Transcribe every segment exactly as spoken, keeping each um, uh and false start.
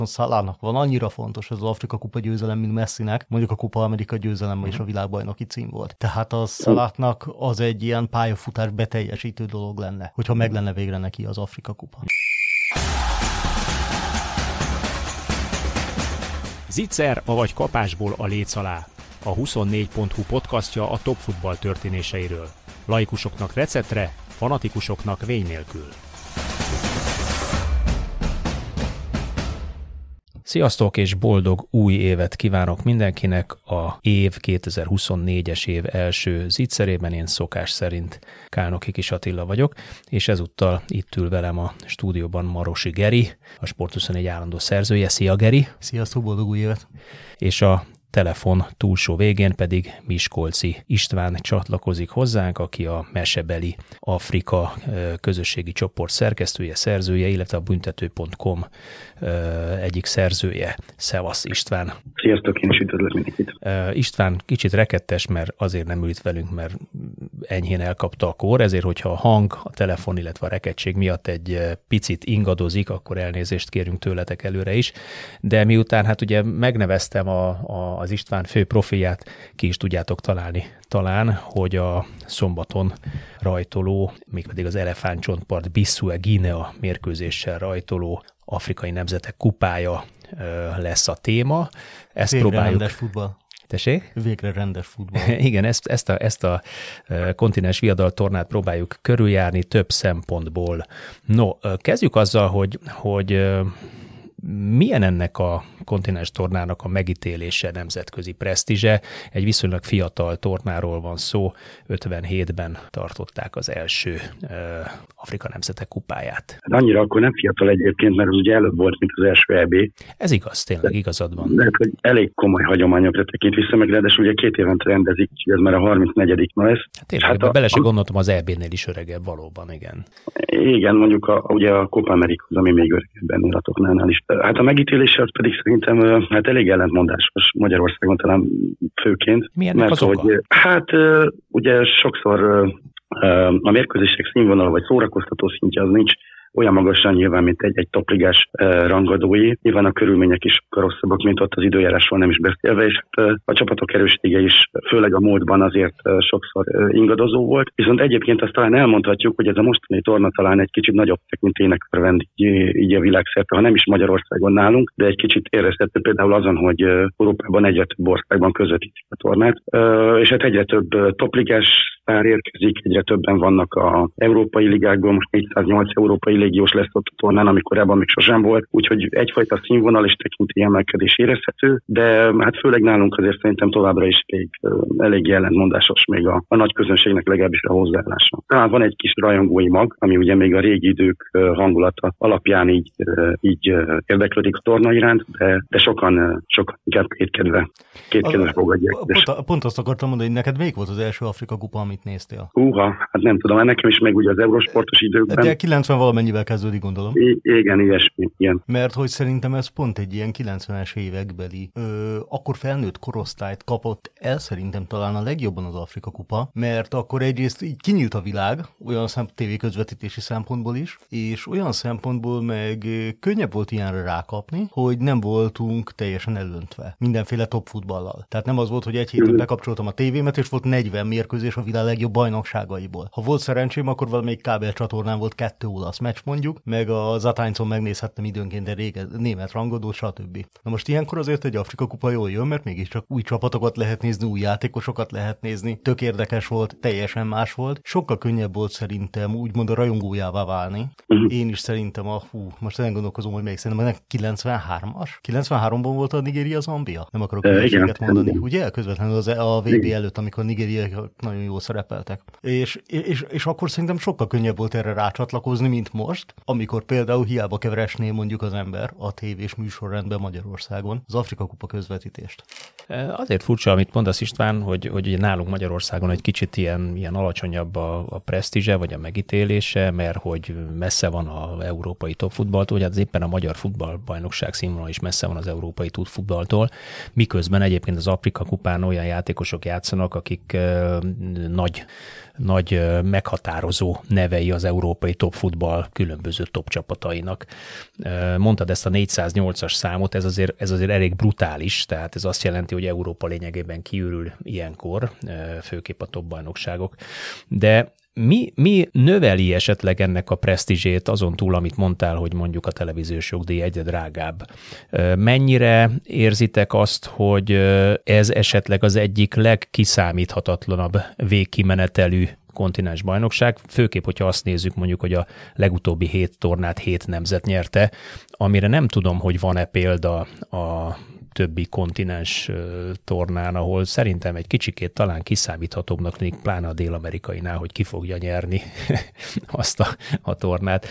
Salahnak van annyira fontos az Afrika kupa győzelem, mint Messinek, mondjuk a Kupa Amerika győzelem és a világbajnoki cím volt. Tehát a Salahnak az egy ilyen pályafutás beteljesítő dolog lenne, hogyha meg lenne végre neki az Afrika kupa. Zicser, avagy kapásból a léc alá. A huszonnégy pont hu podcastja a top futball történéseiről. Laikusoknak receptre, fanatikusoknak vény nélkül. Sziasztok és boldog új évet kívánok mindenkinek a év kétezer-huszonnégyes év első Zicserében. Én szokás szerint Kálnoki Kis Attila vagyok, és ezúttal itt ül velem a stúdióban Marosi Geri, a Sport huszonnégy állandó szerzője. Szia Geri! Sziasztok, boldog új évet! És a telefon túlsó végén pedig Miskolci István csatlakozik hozzánk, aki a Mesebeli Afrika közösségi csoport szerkesztője, szerzője, illetve a büntető pont com egyik szerzője. Szevasz István! Sziasztok, én is üdvözlök mindenkit! István kicsit rekettes, mert azért nem ült velünk, mert enyhén elkapta a kór, ezért hogyha a hang, a telefon, illetve a rekettség miatt egy picit ingadozik, akkor elnézést kérünk tőletek előre is. De miután hát ugye megneveztem a, a az István fő profilját, ki is tudjátok találni talán, hogy a szombaton rajtoló, mégpedig az Elefántcsontpart Bissau Guinea mérkőzéssel rajtoló Afrikai Nemzetek Kupája lesz a téma. Ezt Végre próbáljuk. rendes futball. Tessék? Végre rendes futball. Igen, ezt, ezt a, ezt a kontinens viadaltornát próbáljuk körüljárni több szempontból. No, kezdjük azzal, hogy, hogy milyen ennek a kontinens tornának a megítélése, nemzetközi presztízse? Egy viszonylag fiatal tornáról van szó, ötvenhétben tartották az első uh, Afrika Nemzetek Kupáját. Annyira akkor nem fiatal egyébként, mert az ugye előbb volt, mint az első é bé. Ez igaz, tényleg igazad van. Lehet, hogy elég komoly hagyományokra tekint vissza, meg ráadásul ugye két évente rendezik, ez már a harmincnegyedik ma lesz. Hát tényleg, hát a, bele se gondoltam, az é bénél is öregebb valóban, igen. Igen, mondjuk a, ugye a Copa America, ami még öregebb ennél a tornánál is. Hát a megítélése az pedig szerintem hát elég ellentmondásos Magyarországon talán főként. Milyennek mert az oka? Hogy, hát ugye sokszor a mérkőzések színvonala vagy szórakoztató szintje az nincs olyan magasan nyilván, mint egy, egy topligás uh, rangadói. Nyilván a körülmények is rosszabbak, mint ott az időjárásról nem is beszélve, és hát, uh, a csapatok erőssége is, főleg a múltban azért uh, sokszor uh, ingadozó volt. Viszont egyébként azt talán elmondhatjuk, hogy ez a mostani torna talán egy kicsit nagyobb tekintének örvend így, így a világszerte, ha nem is Magyarországon nálunk, de egy kicsit érezhető például azon, hogy uh, Európában egyre több országban közvetítik a tornát, uh, és hát egyre több uh, topligás sztár érkezik, egyre többen vannak az európai ligákban, most négyszáznyolc európai légiós lesz ott a tornán, amikor ebben még sosem volt, úgyhogy egyfajta színvonal és tekintély emelkedés érezhető, de hát főleg nálunk azért szerintem továbbra is elég, elég ellentmondásos még a, a nagy közönségnek legalábbis a hozzáállása. Talán van egy kis rajongói mag, ami ugye még a régi idők hangulata alapján így, így érdeklődik a torna iránt, de, de sokan, sokan inkább kétkedve, kétkedve fogadják. Pont, pont azt akartam mondani, hogy neked melyik volt az első Afrika kupa, amit néztél? Húha, hát nem tudom, nekem is meg ugye az Eurosportos időkben. De kilencven valamennyivel kezdődik, gondolom. I- igen, ilyesmi, ilyen. Mert hogy szerintem ez pont egy ilyen kilencvenes évekbeli, ö, akkor felnőtt korosztályt kapott el szerintem talán a legjobban az Afrika kupa, mert akkor egyrészt így kinyílt a világ, olyan szem, tévéközvetítési szempontból is, és olyan szempontból meg könnyebb volt ilyenre rákapni, hogy nem voltunk teljesen elöntve mindenféle top futballal. Tehát nem az volt, hogy egy héten bekapcsoltam a tévémet, és volt negyven mérkőzés a világ legjobb bajnokságaiból. Ha volt szerencsém, akkor valamelyik kábelcsatornán volt kettő olasz meccs mondjuk, meg a Zatáncon megnézhettem időnként egy rége, német rangadót, stb. Na most ilyenkor azért egy Afrika kupa jól jön, mert mégiscsak új csapatokat lehet nézni, új játékosokat lehet nézni, tök érdekes volt, teljesen más volt. Sokkal könnyebb volt szerintem úgymond a rajongójává válni. Uh-huh. Én is szerintem a, hú, most nem gondolkozom, hogy még szerintem a kilencvenhármas? kilencvenháromban volt a Nigéria-Zambia? Nem akarok hülyeséget uh, mondani. Ugye? Közvetlenül az, a vé bé előtt, amikor Nigériaiak nagyon jól szerepeltek. És, és, és akkor szerintem sokkal könnyebb volt erre rácsatlakozni, mint most, amikor például hiába keveresné mondjuk az ember a tévés műsorrendben Magyarországon az Afrika kupa közvetítést. Azért furcsa, amit mondasz István, hogy, hogy ugye nálunk Magyarországon egy kicsit ilyen, ilyen alacsonyabb a, a presztízse, vagy a megítélése, mert hogy messze van az európai topfutballtól, hogy hát éppen a magyar futballbajnokság színvonal is messze van az európai futballtól, miközben egyébként az Afrika kupán olyan játékosok játszanak, akik uh, nagy nagy meghatározó nevei az európai topfutball különböző top csapatainak. Mondtad ezt a négyszáznyolcas számot, ez azért, ez azért elég brutális, tehát ez azt jelenti, hogy Európa lényegében kiürül ilyenkor, főképp a top bajnokságok. De Mi, mi növeli esetleg ennek a presztízsét azon túl, amit mondtál, hogy mondjuk a televíziós jogdíj egyre drágább? Mennyire érzitek azt, hogy ez esetleg az egyik legkiszámíthatatlanabb végkimenetelű kontinens bajnokság, főképp, hogyha azt nézzük mondjuk, hogy a legutóbbi hét tornát hét nemzet nyerte, amire nem tudom, hogy van-e példa a többi kontinens tornán, ahol szerintem egy kicsikét talán kiszámíthatóbbnak tűnik, pláne a dél-amerikainál, hogy ki fogja nyerni azt a, a tornát.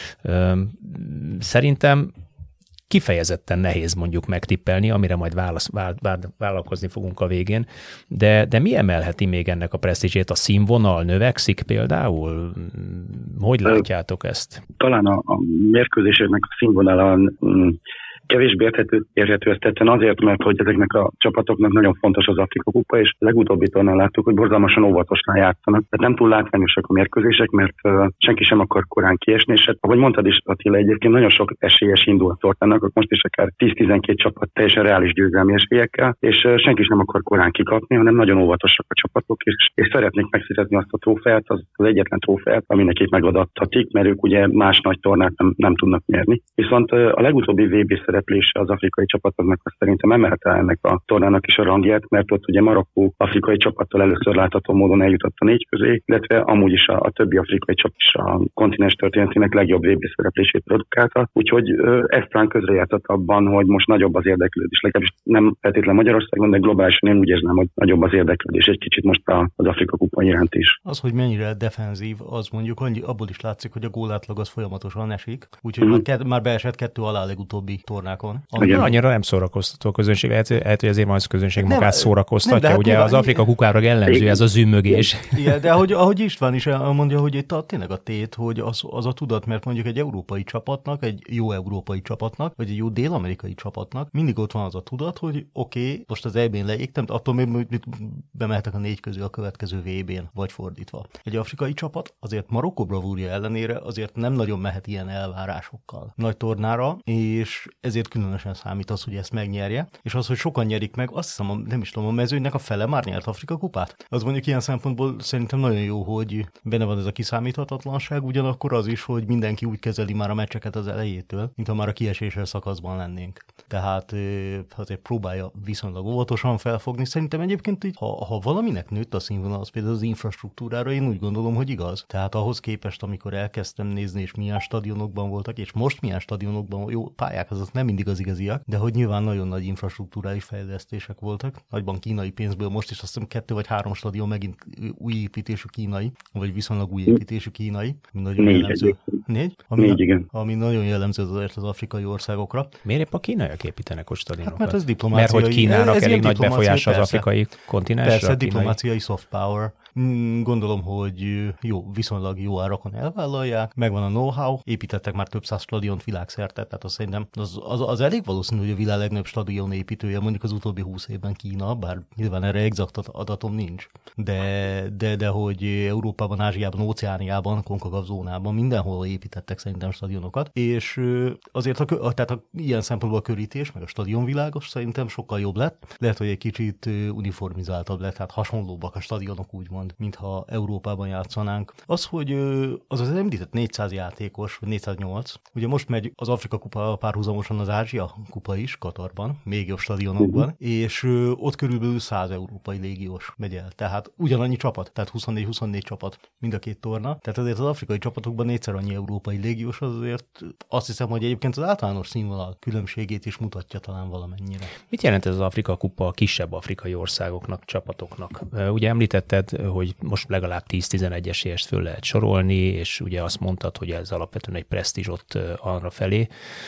Szerintem kifejezetten nehéz mondjuk megtippelni, amire majd válasz, vál, vál, vállalkozni fogunk a végén, de, de mi emelheti még ennek a presztízsét? A színvonal növekszik például? Hogy látjátok ezt? Talán a, a mérkőzéseknek a színvonalán kevésbé érthető, érthető ezt tetten azért, mert hogy ezeknek a csapatoknak nagyon fontos az Afrika kupa, és a legutóbbi tornán láttuk, hogy borzalmasan óvatosan játszanak. Tehát nem túl látványosak a mérkőzések, mert uh, senki sem akar korán kiesni, és hát, ahogy mondtad is, Attila, egyébként nagyon sok esélyes indul a tornának, most is akár tíz-tizenkét csapat teljesen reális győzelmi esélyekkel, és uh, senki sem akar korán kikapni, hanem nagyon óvatosak a csapatok, és, és szeretnék megszerezni azt a trófeát, az, az egyetlen trófeát, ami nekik megadhatik, mert ők ugye más nagy tornát nem, nem tudnak nyerni. Viszont uh, a legutóbbi vé bé szereplése az afrikai csapatoknak azt szerintem emelte ennek a tornának is a rangját, mert ott ugye Marokkó afrikai csapattal először látható módon eljutott a négy közé, illetve amúgy is a, a többi afrikai csapat is a kontinens történetének legjobb vé bé szereplését produkálta, úgyhogy ez talán közrejátszott abban, hogy most nagyobb az érdeklődés, legalábbis nem feltétlenül Magyarországon, de globálisan én úgy érzem, hogy nagyobb az érdeklődés egy kicsit most az Afrika kupa iránt is. Az, hogy mennyire defenzív, az mondjuk annyi, abból is látszik, hogy a gólátlag az folyamatosan esik, úgyhogy mm-hmm. már, már beesett kettő alá a legutóbbi tornákon. Annyira, annyira nem szórakoztató a közönség, lehet, lehet hogy azért majd a közönség magát szórakoztatja. Nem, ugye hát az Afrika kupára jellemző ez a zümmögés. Igen, de ahogy, ahogy István is mondja, hogy itt a, tényleg a tét, hogy az, az a tudat, mert mondjuk egy európai csapatnak, egy jó európai csapatnak, vagy egy jó dél-amerikai csapatnak, mindig ott van az a tudat, hogy oké, okay, most az é bén leégtem, attól még bemehetek a négy közé a következő vé bén, vagy fordítva. Egy afrikai csapat azért Marokkó bravúrja ellenére azért nem nagyon mehet ilyen elvárásokkal nagy tornára, és ezért különösen számít az, hogy ezt megnyerje, és az, hogy sokan nyerik meg, azt hiszem, nem is tudom, a mezőnynek a fele már nyert Afrika kupát. Az mondjuk ilyen szempontból szerintem nagyon jó, hogy benne van ez a kiszámíthatatlanság, ugyanakkor az is, hogy mindenki úgy kezeli már a meccseket az elejétől, mintha már a kieséses szakaszban lennénk. Tehát azért próbálja viszonylag óvatosan felfogni. Szerintem egyébként így, ha, ha valaminek nőtt a színvonal, az például az infrastruktúrára, én úgy gondolom, hogy igaz. Tehát ahhoz képest, amikor elkezdtem nézni, és milyen stadionokban voltak, és most milyen stadionokban, jó pályák, azok nem mindig az igaziak, de hogy nyilván nagyon nagy infrastruktúrális fejlesztések voltak. Nagyban kínai pénzből most is azt hiszem kettő vagy három stadion megint új építésű kínai, vagy viszonylag új építésű kínai. Nagyon Négy, jellemző. Négy? Ami, Négy, igen. Ami nagyon jellemző azért az afrikai országokra. Miért épp a kínaiak építenek ott stadionokat? Hát, mert ez diplomáciai. Mert hogy Kínának elég nagy befolyása az afrikai kontinensre. Persze, diplomáciai soft power. Gondolom, hogy jó, viszonylag jó árakon elvállalják, megvan a know-how, építettek már több száz stadiont világszerte, tehát azt szerintem az, az, az elég valószínű, hogy a világ legnagyobb stadion építője mondjuk az utóbbi húsz évben Kína, bár nyilván erre exakt adatom nincs, de, de, de hogy Európában, Ázsiában, Óceániában, Konkagav zónában mindenhol építettek szerintem stadionokat, és azért a, a, tehát a, ilyen szempontból a körítés, meg a stadionvilágos szerintem sokkal jobb lett, lehet, hogy egy kicsit uniformizáltabb lett, tehát hasonlóbbak a stadionok úgymond, mintha Európában játszanánk. Az, hogy az az említett négyszáz játékos, vagy négyszáznyolc, ugye most megy az Afrika kupa párhuzamosan az Ázsia kupa is, Katarban, még jobb stadionokban, uh-huh. és ott körülbelül száz európai légiós megy el. Tehát ugyanannyi csapat, tehát huszonnégy-huszonnégy csapat mind a két torna. Tehát azért az afrikai csapatokban négyszer annyi európai légiós, azért azt hiszem, hogy egyébként az általános színvonal különbségét is mutatja talán valamennyire. Mit jelent ez az Afrika kupa a kisebb afrikai országoknak, csapatoknak? Ugye említetted, hogy most legalább tíz-tizenegy esélyest föl lehet sorolni, és ugye azt mondtad, hogy ez alapvetően egy presztízs ott arra felé,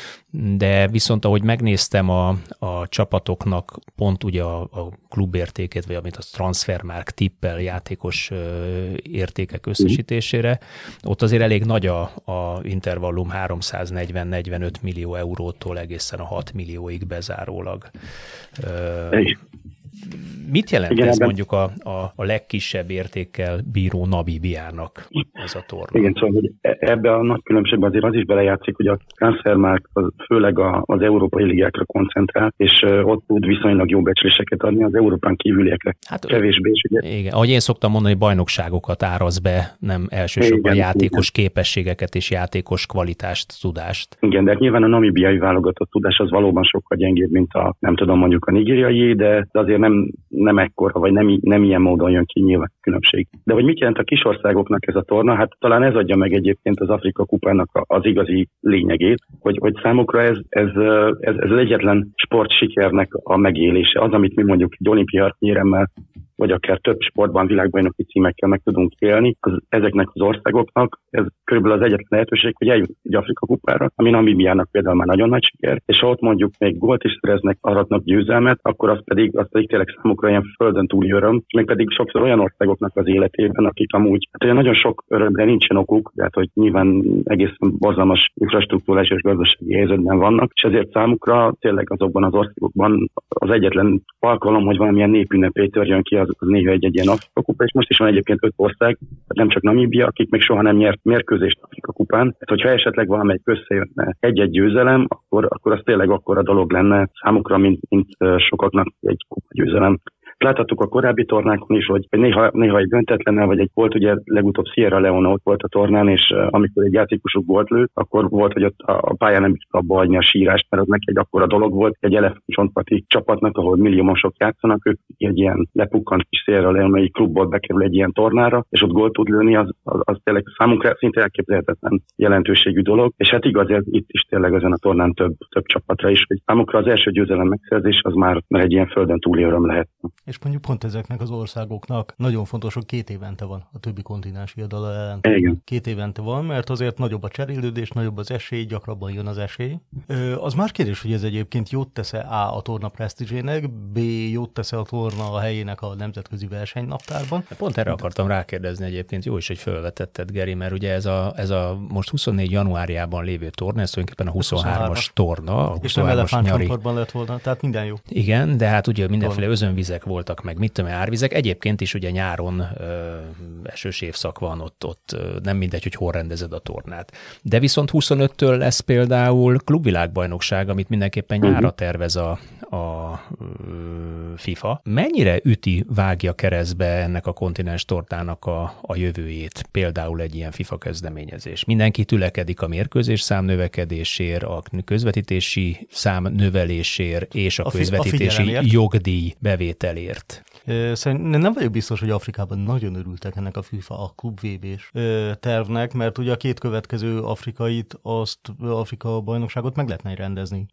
de viszont ahogy megnéztem a, a csapatoknak pont ugye a, a klubértékét, vagy amit a Transfermarkt tippel játékos értékek összesítésére, ott azért elég nagy a, a intervallum háromszáznegyven-negyvenöt millió eurótól egészen a hat millióig bezárólag. Mit jelent igen, ez ebben... mondjuk a, a, a legkisebb értékkel bíró Namíbiának ez a torna? Igen, szóval hogy ebbe a nagy különbségben azért az is belejátszik, hogy a transfermarkt az főleg a, az európai ligákra koncentrál, és ott tud viszonylag jó becsléseket adni, az Európán kívüliekre hát, kevésbé. Igen, ahogy én szoktam mondani, bajnokságokat áraz be, nem elsősorban igen, játékos igen. képességeket és játékos kvalitást, tudást. Igen, de nyilván a namibiai válogatott tudás az valóban sokkal gyengébb, mint a, nem tudom, mondjuk a nigériai, de azért nem, nem ekkora, vagy nem, nem ilyen módon jön ki nyilván különbség. De hogy mit jelent a kisországoknak ez a torna? Hát talán ez adja meg egyébként az Afrika kupának az igazi lényegét, hogy, hogy számukra ez, ez, ez, ez az egyetlen sportsikernek a megélése. Az, amit mi mondjuk egy olimpia éremmel, vagy akár több sportban világbajnoki címekkel meg tudunk élni, az, ezeknek az országoknak ez körülbelül az egyetlen lehetőség, hogy eljut egy Afrika kupára, ami Namibiának például már nagyon nagy siker, és ha ott mondjuk még gólt is szereznek, aratnak győzelmet, akkor az pedig, az pedig tényleg számukra ilyen földön túli öröm, és még pedig sokszor olyan országoknak az életében, akik amúgy, hát olyan nagyon sok örömre nincsen okuk, tehát hogy nyilván egészen borzalmas infrastruktúrás és gazdasági helyzetben vannak, és ezért számukra tényleg azokban az országokban az egyetlen alkalom, hogy valamilyen népünnepé törjön ki, az néha egy, egy ilyen Afrika kupa, és most is van egyébként öt ország, nem csak Namíbia, akik még soha nem nyert mérkőzést Afrika kupán. Tehát, hogyha esetleg valamelyik összejönne egy-egy győzelem, akkor, akkor az tényleg akkora dolog lenne számukra, mint, mint sokaknak egy kupa győzelem. Láthattuk a korábbi tornákon is, hogy néha, néha egy döntetlennel, vagy egy volt, ugye legutóbb Sierra Leone ott volt a tornán, és uh, amikor egy játékosuk volt lő, akkor volt, hogy ott a, a pályán nem is abba hagyni a sírást, mert az neki egy akkora dolog volt, egy elefántcsontparti csapatnak, ahol milliómosok játszanak, ők egy ilyen lepukkant kis Sierra Leone-i klubból bekerül egy ilyen tornára, és ott gólt tud lőni, az, az, az tényleg számunkra szinte elképzelhetetlen jelentőségű dolog, és hát igaz, ez itt is tényleg ezen a tornán több, több csapatra is, hogy számukra az első győzelem megszerzés az már, már egy ilyen földön túli öröm lehet. És mondjuk pont ezeknek az országoknak nagyon fontos, hogy két évente van a többi kontinensi oldala ellen. Igen. Két évente van, mert azért nagyobb a cserélődés, nagyobb az esély, gyakrabban jön az esély. Ö, az más kérdés, hogy ez egyébként jót tesz-e A a torna presztízsének, B jót tesz-e a torna a helyének a nemzetközi versenynaptárban. Pont erre akartam rákérdezni egyébként, jó is, hogy felvetetted, Geri, mert ugye ez a, ez a most huszonnégy januárjában lévő torna, ez tulajdonképpen a huszonhármas torna. A és nem elefántcsontpartban lett volna, tehát minden jó. Igen, de hát ugye mindenféle özönvizek voltak meg, mit tudom, árvizek. Egyébként is ugye nyáron ö, esős évszak van, ott, ott ö, nem mindegy, hogy hol rendezed a tornát. De viszont huszonöttől lesz például klubvilágbajnokság, amit mindenképpen nyárra tervez a, a ö, FIFA. Mennyire üti, vágja keresztbe ennek a kontinens tortának a, a jövőjét? Például egy ilyen FIFA kezdeményezés. Mindenki tülekedik a mérkőzés szám növekedésért, a közvetítési szám növelésért és a, a közvetítési a jogdíj bevételért. Szerintem nem vagyok biztos, hogy Afrikában nagyon örültek ennek a FIFA, a klub vé bés tervnek, mert ugye a két következő afrikait, azt Afrika bajnokságot meg lehetne rendezni.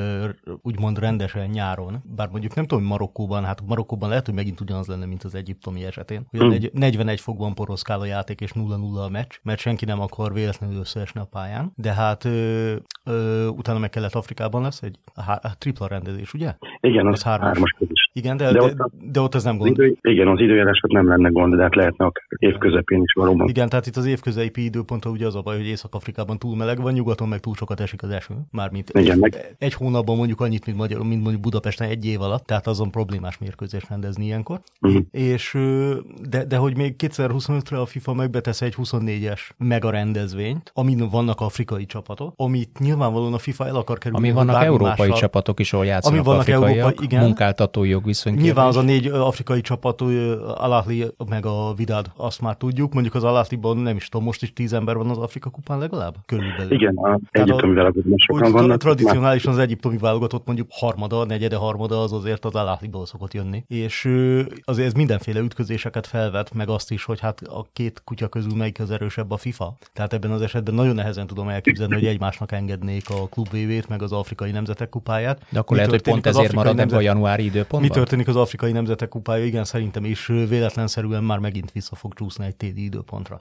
Úgymond rendesen nyáron. Bár mondjuk nem tudom, hogy Marokkóban, hát Marokkóban lehet, hogy megint ugyanaz lenne, mint az egyiptomi esetén. Hogy negyvenegy fokban poroszkál a játék és nulla nulla a meccs, mert senki nem akar véletlenül összeesni a pályán. De hát ö, ö, utána meg kellett Afrikában lesz egy há- tripla rendezés, ugye? Igen, az hármas közös. Igen, de, de, de, ott, de ott ez nem gond. Idő, igen, az időjárás ott nem lenne gond, de hát lehetne akár évközepén is valóban. Igen, tehát itt az évközepi időpontban ugye az a baj, hogy Észak-Afrikában túl meleg van, nyugaton meg túl sokat esik az eső. Mármint igen, meg... egy hónapban mondjuk annyit, mint, Magyar, mint mondjuk Budapesten egy év alatt, tehát azon problémás mérkőzést rendezni ilyenkor. Uh-huh. És de, de hogy még kétezer-huszonötre a FIFA megbetesz egy huszonnégyes mega rendezvényt, amin vannak afrikai csapatok, amit nyilvánvalóan a FIFA el akar kerülni. Ami vannak európai mással, csapatok is, ahol játszanak afrikaiak, Európai, igen. Munkáltatói jogviszony. Nyilván az a négy afrikai csapat, Al Ahly meg a Wydad, azt már tudjuk. Mondjuk az Al Ahlyban nem is tudom, most is tíz ember van az Afrika kupán legalább? Körülbelül. Igen, az egyiptomi válogatott sokan vannak. Tradicionálisan az egyiptomi válogatott mondjuk harmada, negyede, harmada az azért az Al Ahlyból szokott jönni. És azért ez mindenféle ütközéseket felvet, meg azt is, hogy hát a két kutya közül melyik az erősebb a FIFA. Tehát ebben az esetben nagyon nehezen tudom elképzelni, hogy egymásnak engednék a klub vé bét, meg az afrikai nemzetek kupáját. De akkor mi lehet, hogy pont ezért marad nemzet... a januári időpontban? Mi történik az afrikai nemzetek kupája? Igen, szerintem is véletlenszerűen már megint vissza fog csúszni egy téli időpontra.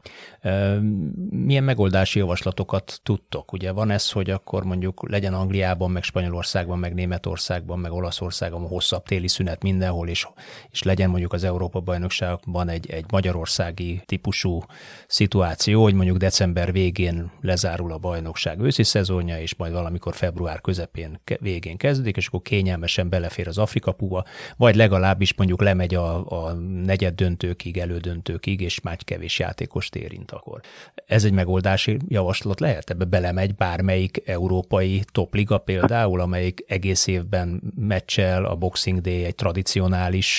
Milyen megoldási javaslatokat tudtok? Ugye van ez, hogy akkor mondjuk legyen Angliában, meg Spanyolországban, meg Németországban, meg Olaszországban hosszabb téli szünet mindenhol, és, és legyen mondjuk az Európa-bajnokságban egy, egy magyarországi típusú szituáció, hogy mondjuk december végén lezárul a bajnokság őszi szezonja, és majd valamikor február közepén végén kezdődik, és akkor kényelmesen belefér az Afrika Kupa, vagy legalábbis mondjuk lemegy a, a negyed döntőkig, elődöntőkig, és már kevés játékost érint akkor. Ez egy megoldási javaslat lehet? Ebbe belemegy bármelyik európai topliga például, amelyik egész évben meccsel, a Boxing Day egy tradicionális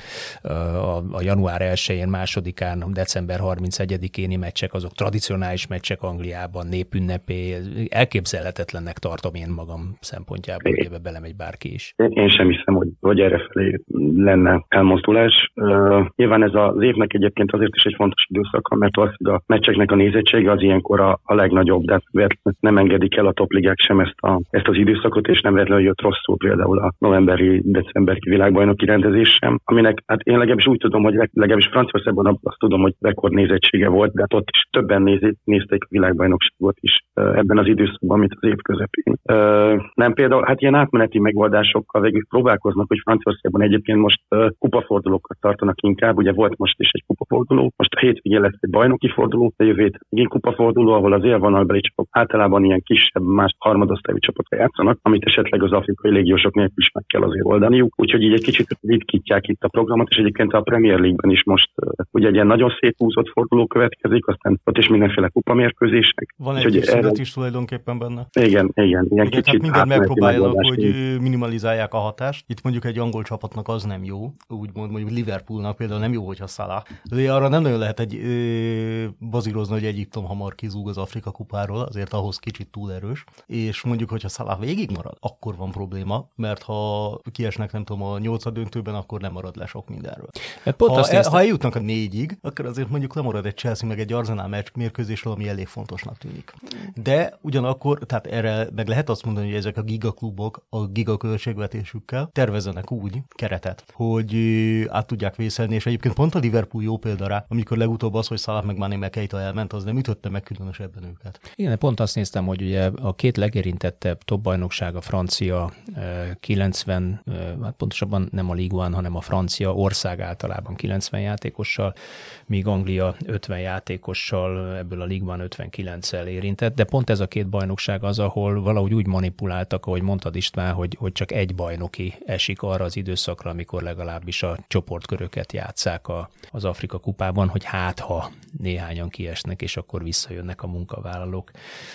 a, a január elsején, másodikán, december harmincegyedikéni meccsek, azok tradicionális meccsek Angliában, népünnepé, elképzelhetetlennek tartom én magam szempontjából, hogy ebbe belemegy bárki is. Én sem hiszem, hogy, hogy errefelé lenne elmozdulás. Uh, nyilván ez az évnek egyébként azért is egy fontos időszaka, mert valószínűleg a meccseknek a nézettsége az ilyenkor a, a legnagyobb, de nem engedik el a topligák sem ezt, a, ezt az időszakot, és nem véletlenül jött rosszul például a novemberi, decemberi világbajnoki rendezés sem, aminek hát én legalábbis úgy tudom, hogy legalábbis Franciaországban azt tudom, hogy rekord nézettsége volt, de hát ott is többen nézik, nézték a világbajnokságot is ebben az időszakban, mint az év közepén. Nem például, hát ilyen átmeneti megoldásokkal végül próbálkoznak, hogy Franciaországban egyébként most kupafordulókat tartanak inkább, ugye volt most is egy kupaforduló, most a hétvégén lesz egy bajnoki forduló, a jövő hét megint kupaforduló, ahol az élvonalbeli csapatok általában ilyen kisebb, más harmadosztályú csapatok játszanak, amit esetleg az afrikai légiósok nélkül is meg kell azért oldaniuk. Úgyhogy így egy kicsit ritkítják itt a programot, és egyébként a Premier League-ben is most ugye egy ilyen nagyon széthúzott forduló következik, aztán ott is mindenféle kupamérkőzések. Van egy kis szünet is tulajdonképpen benne. Igen, igen. Ilyen igen, kicsit tehát mindent megpróbálnak, hogy így. minimalizálják a hatást. Itt mondjuk egy angol csapatnak az nem jó, úgymond mondjuk Liverpoolnak például nem jó, hogyha Salah. De arra nem nagyon lehet egy ö, bazírozni, hogy Egyiptom hamar kizúg az Afrika kupáról, azért ahhoz kicsit túl erős. És mondjuk, hogyha Salah végig marad, akkor van probléma, mert ha kiesnek, nem tudom, a nyolcad döntőben, akkor nem marad le sok mindenről. Hát pont ha, azt el, ha eljutnak a négyig, akkor azért mondjuk lemarad egy Chelsea meg egy Arsenal meccs mérkőzésről, ami elég fontosnak tűnik. De ugyanakkor, tehát erre meg lehet azt mondani, hogy ezek a gigaklubok a gigaköltségvetésükkel tervezzenek úgy keretet, hogy át tudják vészelni, és egyébként pont a Liverpool jó példa rá, amikor legutóbb az, hogy Salah meg Mané meg Keita elment, az nem ütötte meg különösebben őket. Igen, pont azt néztem, hogy ugye a két legérintettebb top bajnokság a francia kilencven, hát pontosabban nem a Ligue egy, hanem a francia ország általában kilencven játékossal, míg Anglia ötven játékossal, ebből a Ligue egy ötvenkilenccel érintett, de pont ez a két bajnokság az, ahol valahogy úgy manipuláltak, ahogy mondtad István, hogy, hogy csak egy bajnoki esik arra az időszakra, amikor legalábbis a csoportköröket játsszák a, az Afrika kupában, hogy hát ha néhányan kiesnek, és akkor visszajönnek a munkavállalók.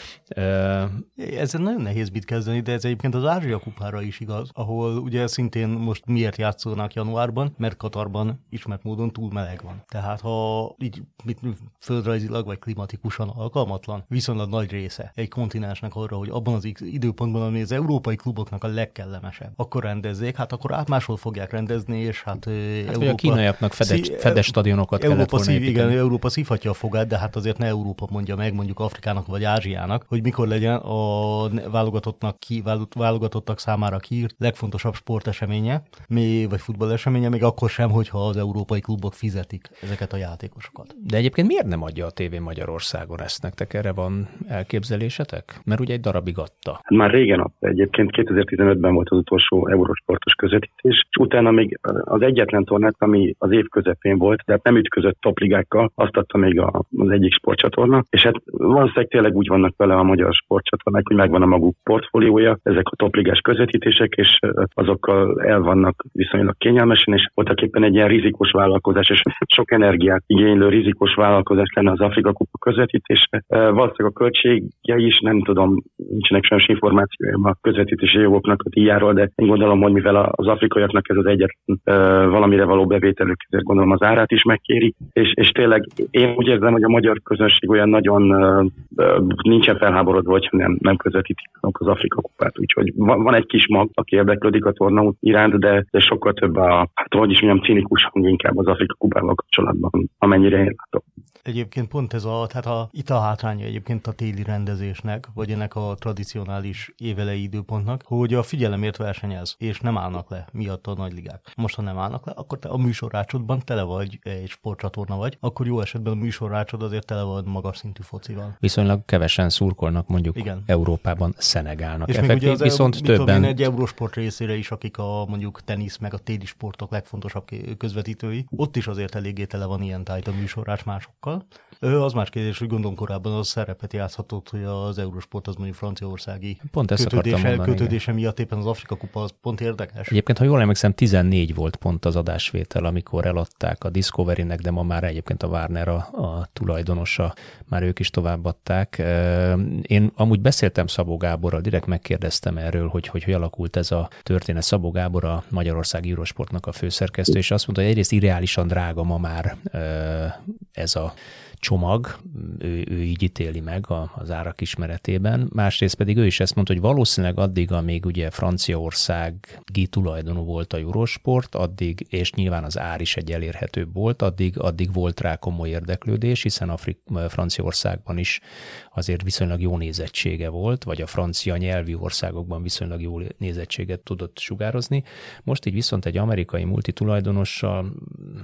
Ezzel nagyon nehéz mit kezdeni, de ez egyébként az Ázsia kupára is igaz, ahol ugye szintén most miért játszanak januárban, mert Katarban ismert módon túl meleg van. Tehát ha így mit, földrajzilag vagy klimatikusan alkalmatlan, viszonylag nagy része egy kontinensnek arra, hogy abban az időpontban, ami az európai kluboknak a legkellemesebb, akkor rendezzék, hát akkor át máshol fogják rendezni, és hát, hát Európa, a kínaiaknak fedes, fedes stadionokat kellett volna szív, igen, Európa szívhatja a fogát, de hát azért ne Európa mondja meg, mondjuk Afrikának vagy Ázsiának, hogy mikor legyen a válogatottnak ki, válogatottak számára kiírt legfontosabb sporteseménye, még, vagy futballeseménye, még akkor sem, hogyha az európai klubok fizetik ezeket a játékosokat. De egyébként miért nem adja a tévé Magyarországon ezt nektek? Erre van elképzelésetek? Mert ugye egy darabig adta. Már régen adta. Egyébként kétezer-tizenötben volt az utolsó Eurosportos közvetítés, és utána még az egyetlen tornát, ami az év közepén volt, de nem ütközött topligákkal, azt adta még az egyik sportcsatorna, és hát valószínűleg tényleg úgy vannak vele a magyar sportcsatornák, hogy megvan a maguk portfóliója, ezek a topligás közvetítések, és azokkal el vannak viszonylag kényelmesen, és voltak éppen egy ilyen rizikós vállalkozás, és sok energiát igénylő rizikós vállalkozás lenne az Afrika kupa közvetítése. Valószínűleg a költségei is, nem tudom, nincsenek sajnos információim a közvetítési jogoknak a díjáról, de én gondolom, hogy mivel az afrikaiaknak ez az egyetlen valamire való bevételük, ezért gondolom az árát is megkéri, és, és tényleg én úgy érzem, hogy a magyar közönség olyan nagyon nincsen felháborodva, hogyha nem, nem közvetítik az Afrika kupát, úgyhogy van, van egy kis mag, aki érdeklődik a torna iránt, de, de sokkal több a, hát hogy is mondjam, cinikus hang inkább az Afrika kupával kapcsolatban, amennyire én látom. Egyébként pont ez a, tehát a, itt a hátránya egyébként a téli rendezésnek, vagy ennek a tradicionális évelei időpontnak, hogy a figyelemért versenyez, és nem állnak le miatt a nagyligák. Most, ha nem állnak le, akkor te a műsorrácsodban tele vagy, egy sportcsatorna vagy, akkor jó esetben a műsorrácsod azért tele van magas szintű focival. Viszonylag kevesen szurkolnak mondjuk igen. Európában Szenegálnak. És effektív, még ugye az viszont eu, többen... tudom, egy Eurosport részére is, akik a mondjuk tenisz meg a téli sportok legfontosabb közvetítői, ott is azért eléggé tele van ilyen tájt a műsorrács másokkal. másokkal. Az más kérdés, hogy gondolom korábban az szerepet játszhatott, hogy az Eurosport az mondjuk franciaországi pont ezt kötődése, mondani, kötődése miatt éppen az Afrika kupa az pont érdekes. Egyébként, ha jól emlékszem, tizennégy volt pont az adásvétel, amikor eladták a Discoverynek, de ma már egyébként a Warner a, a tulajdonosa, már ők is továbbadták. Én amúgy beszéltem Szabó Gáborral, direkt megkérdeztem erről, hogy, hogy hogy alakult ez a történet. Szabó Gábor a Magyarországi Eurosportnak a főszerkesztő, és azt mondta, hogy egyrészt irreálisan drága ma már ez a csomag, ő, ő így ítéli meg az árak ismeretében. Másrészt pedig ő is ezt mondta, hogy valószínűleg addig, amíg ugye Franciaországi tulajdonú volt a Eurosport, addig, és nyilván az ár is egy elérhetőbb volt, addig, addig volt rá komoly érdeklődés, hiszen Afrik, Franciaországban is azért viszonylag jó nézettsége volt, vagy a francia nyelvű országokban viszonylag jó nézettséget tudott sugározni. Most így viszont egy amerikai multitulajdonossal,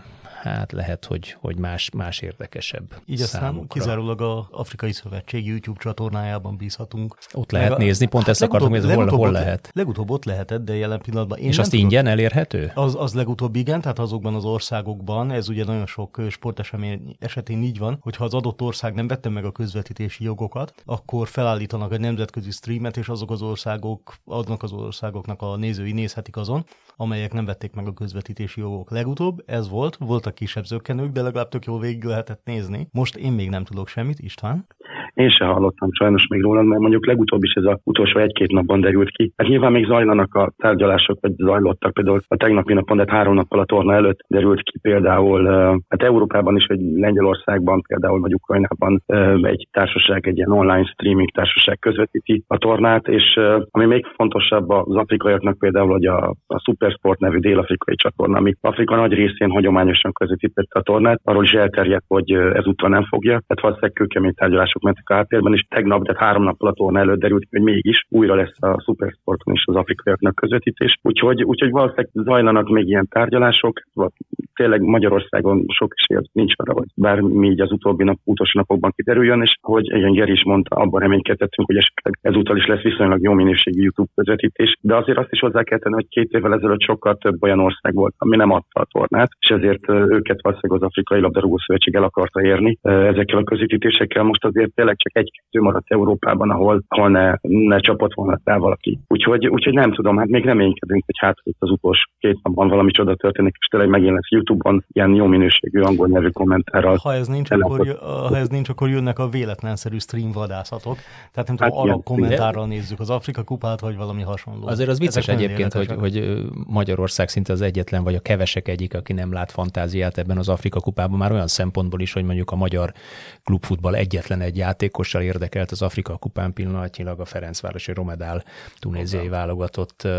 hát lehet, hogy, hogy más, más érdekesebb. Így aztán kizárólag az Afrikai Szövetség YouTube csatornájában bízhatunk. Ott lehet Meg nézni, pont hát ezt akartam, hogy ez hol, hol lehet. Legutóbb ott lehetett, de jelen pillanatban... Én És azt ingyen elérhető? Az, az legutóbb igen, tehát azokban az országokban, ez ugye nagyon sok sportesemény esetén így van, hogyha az adott ország nem vette meg a közvetítési jogokat, akkor felállítanak egy nemzetközi streamet, és azok az országok, azok az országoknak a nézői nézhetik azon, amelyek nem vették meg a közvetítési jogok. Legutóbb ez volt, voltak kisebb zökkenők, de legalább tök jól végig lehetett nézni. Most én még nem tudok semmit, István. Én sem hallottam sajnos még róla, mert mondjuk legutóbb is ez az utolsó egy-két napban derült ki. Hát nyilván még zajlanak a tárgyalások, vagy zajlottak például a tegnapi napon, de három nappal a torna előtt derült ki például, hát Európában is, vagy Lengyelországban például, vagy Ukrajnában egy társaság, egy ilyen online streaming társaság közvetíti a tornát, és ami még fontosabb az afrikaiaknak például, hogy a, a Supersport nevű dél-afrikai csatorna, ami Afrika nagy részén hagyományosan közvetítette a tornát, arról is elterjedt, hogy ezúttal nem fogja. Tehát valószínűleg kőkemény tárgyalások mentek a háttérben, és tegnap, de három nappal a torna előtt derült, hogy mégis újra lesz a Supersporton is az afrikaiaknak közvetítés. Úgyhogy, úgyhogy valószínűleg zajlanak még ilyen tárgyalások. Tényleg Magyarországon sok esély nincs arra, hogy bármi így az utóbbi nap, utolsó napokban kiderüljön, és hogy ilyen Geri is mondta, abban reménykedhetünk, hogy esetleg ezúttal is lesz viszonylag jó minőségű YouTube közvetítés. De azért azt is hozzá kell tenni, hogy két évvel ezelőtt sokkal több olyan ország volt, ami nem adta a tornát, és ezért őket valószínűleg az Afrikai Labdarúgó Szövetség el akarta érni ezekkel a közvetítésekkel. Most azért tényleg csak egy-kettő maradt Európában, ahol, ahol ne, ne csapott volna rá valaki. Úgyhogy, úgyhogy nem tudom, hát még reménykedünk, hogy hát itt az utolsó két napban valami csoda történik, és tényleg megint lesz YouTube-on ilyen jó minőségű angol nyelvű kommentárral. Ha ez nincs, akkor, ha ez nincs, akkor jönnek a véletlenszerű stream vadászatok. Tehát nem tudom, hát arab kommentárral nézzük az Afrika kupát, vagy valami hasonló. Azért az vicces egyébként, hogy, hogy Magyarország szinte az egyetlen, vagy a kevesek egyik, aki nem lát fantáziát ebben az Afrika kupában, már olyan szempontból is, hogy mondjuk a magyar klubfutball egyetlen egy játékossal érdekelt az Afrika kupán pillanatnyilag a Ferencvárosi Romedál tunéziai válogatott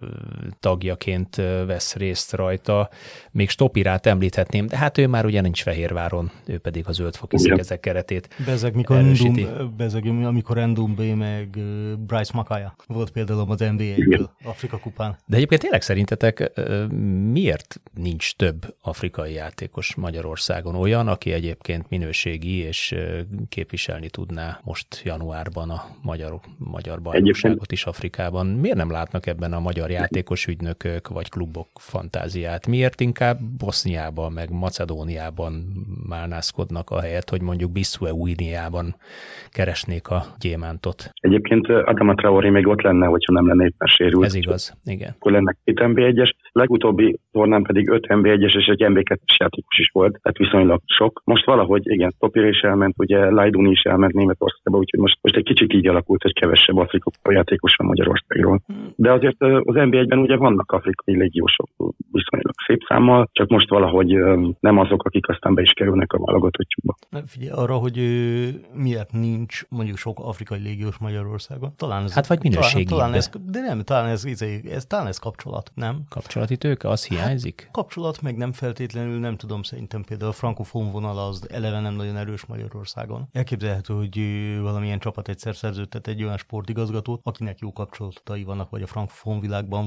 tagjaként vesz részt rajta. Még Stopirát említhetném, de hát ő már ugye nincs Fehérváron, ő pedig a zöldfoki szigetek keretét Bezeg, mikor erősíti. Ndum, Bezeg, amikor Ndumbé meg Bryce Makaya volt például az en bé á-ből Afrika kupán. De egyébként tényleg szerintetek miért nincs több afrikai játékos Magyarországon olyan, aki egyébként minőségi és képviselni tudná most januárban a magyar, magyar bajnokságot is Afrikában? Miért nem látnak ebben a magyar játékos ügynökök vagy klubok fantáziát? Miért inkább Boszniában meg Macedóniában málnászkodnak a helyet, hogy mondjuk Bissau-Guineában keresnék a gyémántot? Egyébként Adama Traoré még ott lenne, hogyha nem lenne éppen sérült. Ez igaz, igen. Akkor lenne két en bé egyes, legutóbbi tornán pedig öt en bé egyes és egy en bé kettes játékos is volt, tehát viszonylag sok. Most valahogy, igen, Stopir is elment, ugye Lajduni is elment Németországba, úgyhogy most, most egy kicsit így alakult, hogy kevesebb afrikai játékos van Magyarországról. De azért az en bé egyben ugye vannak afrikai légiósok viszonylag szép számmal, csak most valahogy nem azok, akik aztán be is kerülnek a válogatottjukba. Figyelj, arra, hogy miért nincs mondjuk sok afrikai légiós Magyarországon. Talán ez, hát vagy minőségi. Talán, talán ez, de nem, talán ez, ez, ez, talán ez kapcsolat, nem? Kapcsolati tőke, az hiányzik? Hát, kapcsolat meg nem feltétlenül, nem tudom, szerintem például a frankofón vonal az eleve nem nagyon erős Magyarországon. Elképzelhető, hogy valamilyen csapat egyszer szerződtet egy olyan sportigazgatót, akinek jó kapcsolatai vannak, vagy a frankofón világban, vagy kifejezetten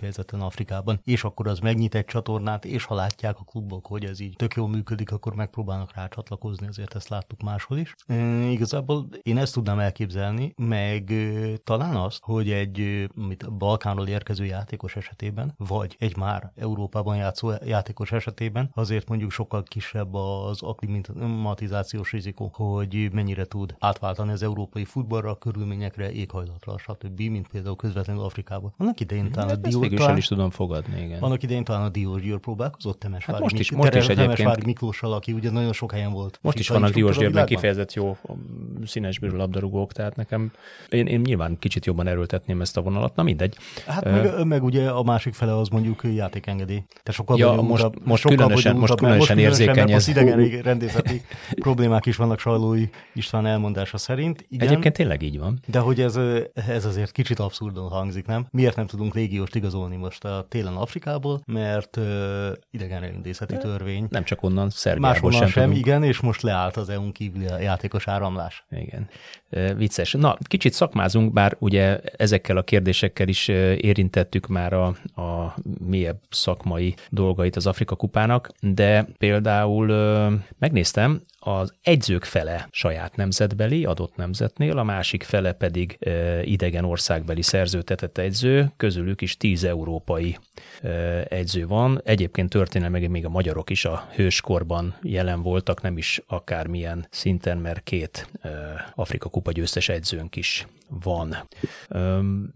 kifejezetten Afrikában, és akkor az megnyit egy csatornát, és ha látják a klubok, hogy ez így tök jól működik, akkor megpróbálnak rácsatlakozni, azért ezt láttuk máshol is. E, igazából én ezt tudnám elképzelni, meg e, talán azt, hogy egy mit, Balkánról érkező játékos esetében, vagy egy már Európában játszó játékos esetében azért mondjuk sokkal kisebb az akklimatizációs rizikó, hogy mennyire tud átváltani az európai futballra, körülményekre, éghajlatra, stb., mint például közvetlenül Afrikában. Annak idején talán a Dió... Talán... is tudom fogadni, igen. Annak idején talán a Diós Győr próbálkozott Temesvári, hát most is, Mik... most is egyébként... Miklóssal, aki ugye nagyon sok helyen volt. Most is vannak Diós Győrben kifejezett jó színesbőrű labdarúgók, tehát nekem én, én nyilván kicsit jobban erőltetném ezt a vonalat, na mindegy. Hát uh, meg, meg ugye a másik fele az mondjuk játékengedély. Te sokkal ja, most, utab, most, sokkal különösen, most különösen most érzékeny ez. Az idegen rendészeti problémák is vannak Sajlói István elmondása szerint. Igen, egyébként tényleg így van. De hogy ez, ez azért kicsit abszurdon hangzik, nem? Miért nem tudunk légióst igazolni most a télen Afrikából? Mert uh, idegenrendészeti törvény. Nem csak onnan, Szerbiából sem, sem igen, és most leállt az é u-n kívüli játékos áramlás. Igen. E, vicces. Na, kicsit szakmázunk, bár ugye ezekkel a kérdésekkel is érintettük már a, a mélyebb szakmai dolgait az Afrika kupának, de például e, megnéztem, az egyzők fele saját nemzetbeli, adott nemzetnél, a másik fele pedig e, idegen országbeli szerződtetett egyző, közülük is tíz európai e, egyző van. Egyébként történelmileg még a magyarok is a hőskorban jelen voltak, nem is akármilyen szinten, mert két e, Afrika kupa győztes egyzőnk is van. Üm,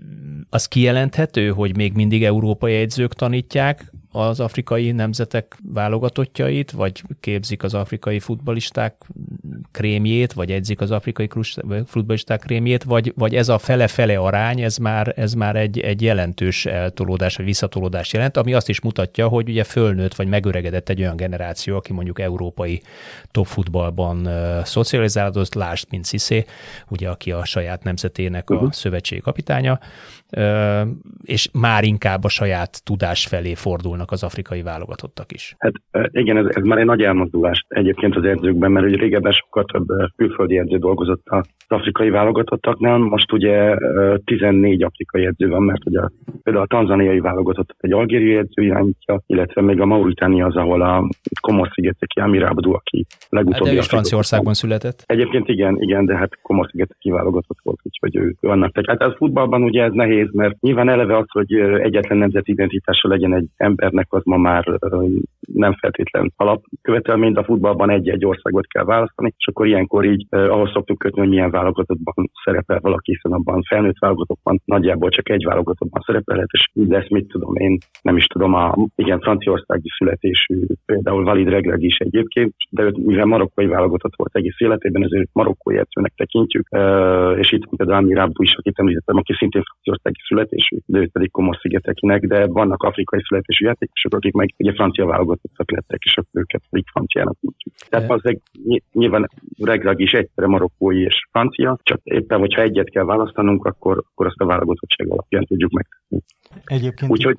az kijelenthető, hogy még mindig európai egyzők tanítják az afrikai nemzetek válogatottjait, vagy képzik az afrikai futballisták krémjét, vagy edzik az afrikai futballisták krémjét, vagy, vagy ez a fele-fele arány, ez már, ez már egy, egy jelentős eltolódás, vagy visszatolódás jelent, ami azt is mutatja, hogy ugye fölnőtt, vagy megöregedett egy olyan generáció, aki mondjuk európai topfutballban uh, szocializálódott, lásd, mint Cissé, ugye, aki a saját nemzetének a uh-huh. szövetségi kapitánya, uh, és már inkább a saját tudás felé fordulnak az afrikai válogatottak is. Hát igen, ez, ez már egy nagy elmozdulás egyébként az edzőkben, mert ugye régebben sokkal több külföldi edző dolgozott az afrikai válogatottaknál, most ugye tizennégy afrikai edző van, mert ugye például a tanzaniai válogatottat egy algériai edző irányítja, illetve még a Mauritánia az, ahol a Komor-szigeteki Amir Abdu, aki legutóbbi... Hát de is Franciaországban született. Egyébként igen, igen, de hát Komor-szigeteki válogatott volt, úgyhogy ő, ő annak. Tehát ez futballban ugye ez nehéz, mert nyilván eleve az, hogy egyetlen nemzeti identitása legyen egy embernek, az ma már nem feltétlen alapkövetelmény, de a futballban egy-egy országot kell választani, és akkor ilyenkor így eh, ahhoz szoktuk kötni, hogy milyen válogatottban szerepel valaki, hiszen abban felnőtt válogatottban nagyjából csak egy válogatottban szerepelhet, és így lesz, mit tudom én, nem is tudom, a igen, franciaországi születésű, például Walid Regragui is egyébként, de őt, mivel marokkai válogatott volt egész életében, ezért marokkói edzőnek tekintjük, eh, és itt például Amir Abdu is, akit említettem, aki szintén franciaországi születésű, de őt pedig Komor-szigetekinek, de vannak afrikai születésű játékosok, akik meg ugye francia válogatottak lettek, és akkor őket pedig franciának mondjuk. Tehát azért nyilván Regragui is egyszerre marokkói és francia, csak éppen, hogyha egyet kell választanunk, akkor, akkor azt a válogatottság alapján tudjuk megtenni. Egyébként, úgyhogy,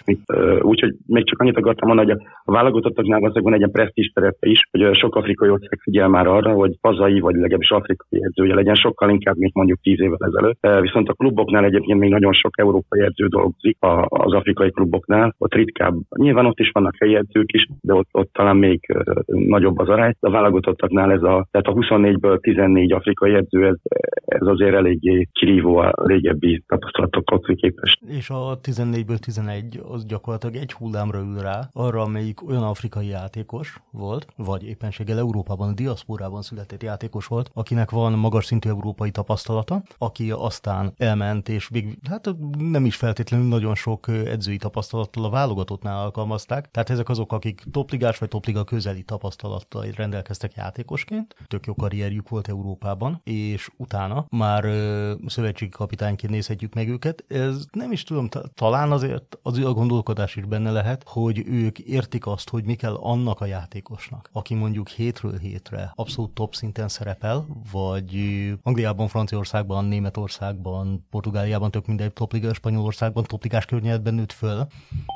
úgyhogy még csak annyit akartam mondani, hogy a válogatottaknál van egy ilyen presztízs szerepe is, hogy sok afrikai ország figyel már arra, hogy hazai vagy legalábbis afrikai edzője legyen, sokkal inkább, mint mondjuk tíz évvel ezelőtt. Viszont a kluboknál egyébként még nagyon sok európai edző dolgozik az afrikai kluboknál, ott ritkább. Nyilván ott is vannak helyi edzők is, de ott, ott talán még nagyobb az arány. A válogatottaknál ez a, tehát a huszonnégyből tizennégy afrikai edző, ez, ez azért eléggé kirívó a régebbi tapasztalatokhoz képest. És a tizennégyből tizenegy az gyakorlatilag egy hullámra ül rá, arra, amelyik olyan afrikai játékos volt, vagy éppenséggel Európában, a diaszporában született játékos volt, akinek van magas szintű európai tapasztalata, aki aztán elment, és még hát nem is feltétlenül nagyon sok edzői tapasztalattal a válogatottnál alkalmazták. Tehát ezek azok, akik topligás vagy topliga közeli tapasztalattal rendelkeztek játékosként, tök jó karrierjük volt Európában, és utána már ö, szövetségi kapitányként nézhetjük meg őket. Ez nem is tudom, talán azért az a gondolkodás is benne lehet, hogy ők értik azt, hogy mi kell annak a játékosnak, aki mondjuk hétről hétre abszolút top szinten szerepel, vagy Angliában, Franciaországban, Németországban, Portugáliában, tök mindegy, topliga, Spanyolországban, topligás környezetben nőtt föl, és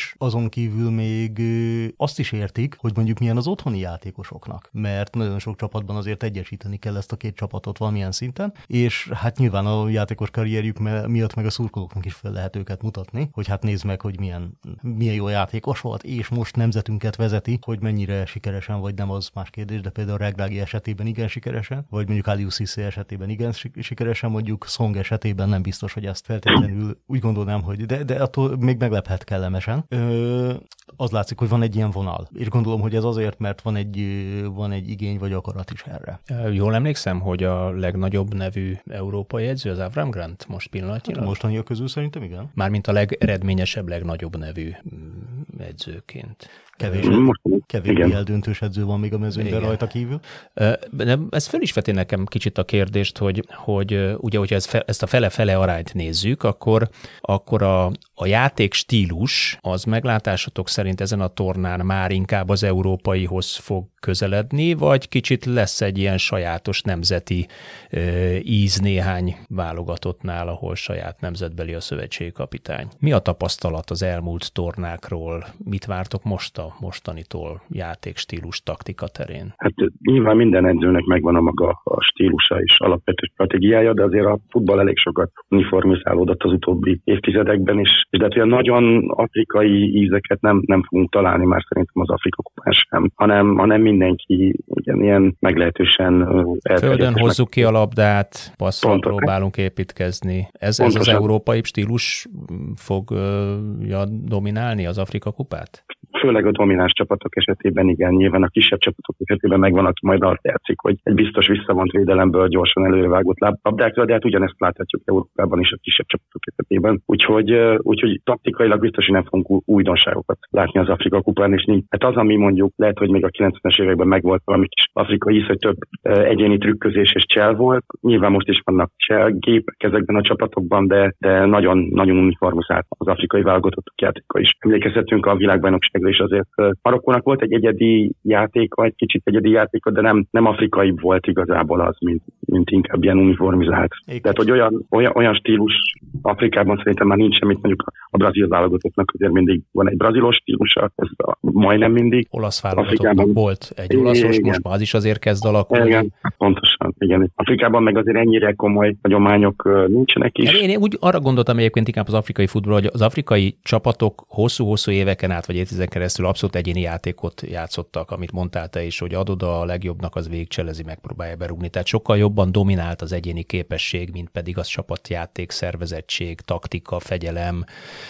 és azon kívül még azt is értik, hogy mondjuk milyen az otthoni játékosoknak, mert nagyon sok csapatban azért egyesíteni kell ezt a két csapatot valamilyen szinten, és hát nyilván a játékos karrierjük miatt meg a szurkolóknak is fel lehet őket mutatni, hogy hát nézd meg, hogy milyen, milyen jó játékos volt, és most nemzetünket vezeti, hogy mennyire sikeresen vagy nem, az más kérdés, de például Regragui esetében igen sikeresen, vagy mondjuk Aliou Cissé esetében igen sikeresen, mondjuk Song esetében nem biztos, hogy ezt feltétlenül úgy gondolnám, hogy de, de attól még meglephet kellemesen. Ö, az látszik, hogy van egy ilyen vonal, és gondolom, hogy ez azért, mert van egy, van egy igény vagy akarat is erre. Jól emlékszem, hogy a legnagyobb nevű európai edző az Avram Grant most pillanatnyilag? Hát mostaniak közül szerintem igen. Mármint a legeredményesebb, legnagyobb nevű edzőként. Kevés, kevés eldöntős edző van még a mezőnyben rajta kívül. De ez föl is veti nekem kicsit a kérdést, hogy, hogy ugye, hogyha ezt, ezt a fele-fele arányt nézzük, akkor, akkor a, a játék stílus az meglátásotok szerint ezen a tornán már inkább az európaihoz fog közeledni, vagy kicsit lesz egy ilyen sajátos nemzeti e, íz néhány válogatottnál, ahol saját nemzetbeli a szövetségkapitány. Mi a tapasztalat az elmúlt tornákról? Mit vártok most a mostanitól játékstílus, taktika terén? Hát nyilván minden edzőnek megvan a maga a stílusa és alapvető stratégiája, de azért a futball elég sokat uniformizálódott az utóbbi évtizedekben is, és de hát olyan nagyon afrikai ízeket nem, nem fogunk találni már szerintem az Afrika kupán sem, hanem, hanem mindenki ugyanilyen meglehetősen elterjedt. Földön hozzuk ki a labdát, passzal Pontos. próbálunk építkezni. Ez, ez az európai stílus fogja dominálni az Afrika kupát? Főleg a domináns csapatok esetében igen, nyilván a kisebb csapatok esetében megvan, aki majd azt játszik, hogy egy biztos visszavont védelemből gyorsan előrevágott labdákra, de hát ugyanezt láthatjuk Európában is a kisebb csapatok esetében. Úgyhogy, úgyhogy taktikailag biztos, hogy nem fogunk újdonságokat látni az Afrika kupán, és nincs. Hát az, ami mondjuk lehet, hogy még a kilencvenes években megvolt valami kis afrikai íz, hogy több egyéni trükközés és csel volt. Nyilván most is vannak cselgépek ezekben a csapatokban, de, de nagyon, nagyon uniformizált az afrikai válogatottak játéka is. Emlékezhetünk a világbajnokságra, és azért Marokkónak volt egy egyedi játéka, egy kicsit egyedi játéka, de nem, nem afrikai volt igazából az, mint, mint inkább ilyen uniformizált. Ékes. Tehát, hogy olyan, olyan, olyan stílus Afrikában szerintem már nincs semmit, mondjuk a brazil válogatottnak azért mindig van egy brazilos stílusa, ez a, majdnem mindig. Olasz válogatottnak volt egy olaszos, igen. Most már az is azért kezd alakulni. Igen, pontosan, igen. Afrikában meg azért ennyire komoly hagyományok nincsenek is. Én, én úgy arra gondoltam egyébként inkább az afrikai futball, hogy az afrikai csapatok hosszú-hosszú éveken át, vagy évtizedeken keresztül abszolút egyéni játékot játszottak, amit mondtál te is, hogy adod a legjobbnak, az végigcselezi, megpróbálja berúgni. Tehát sokkal jobban dominált az egyéni képesség, mint pedig az csapatjáték, szervezettség, taktika, fegyelem,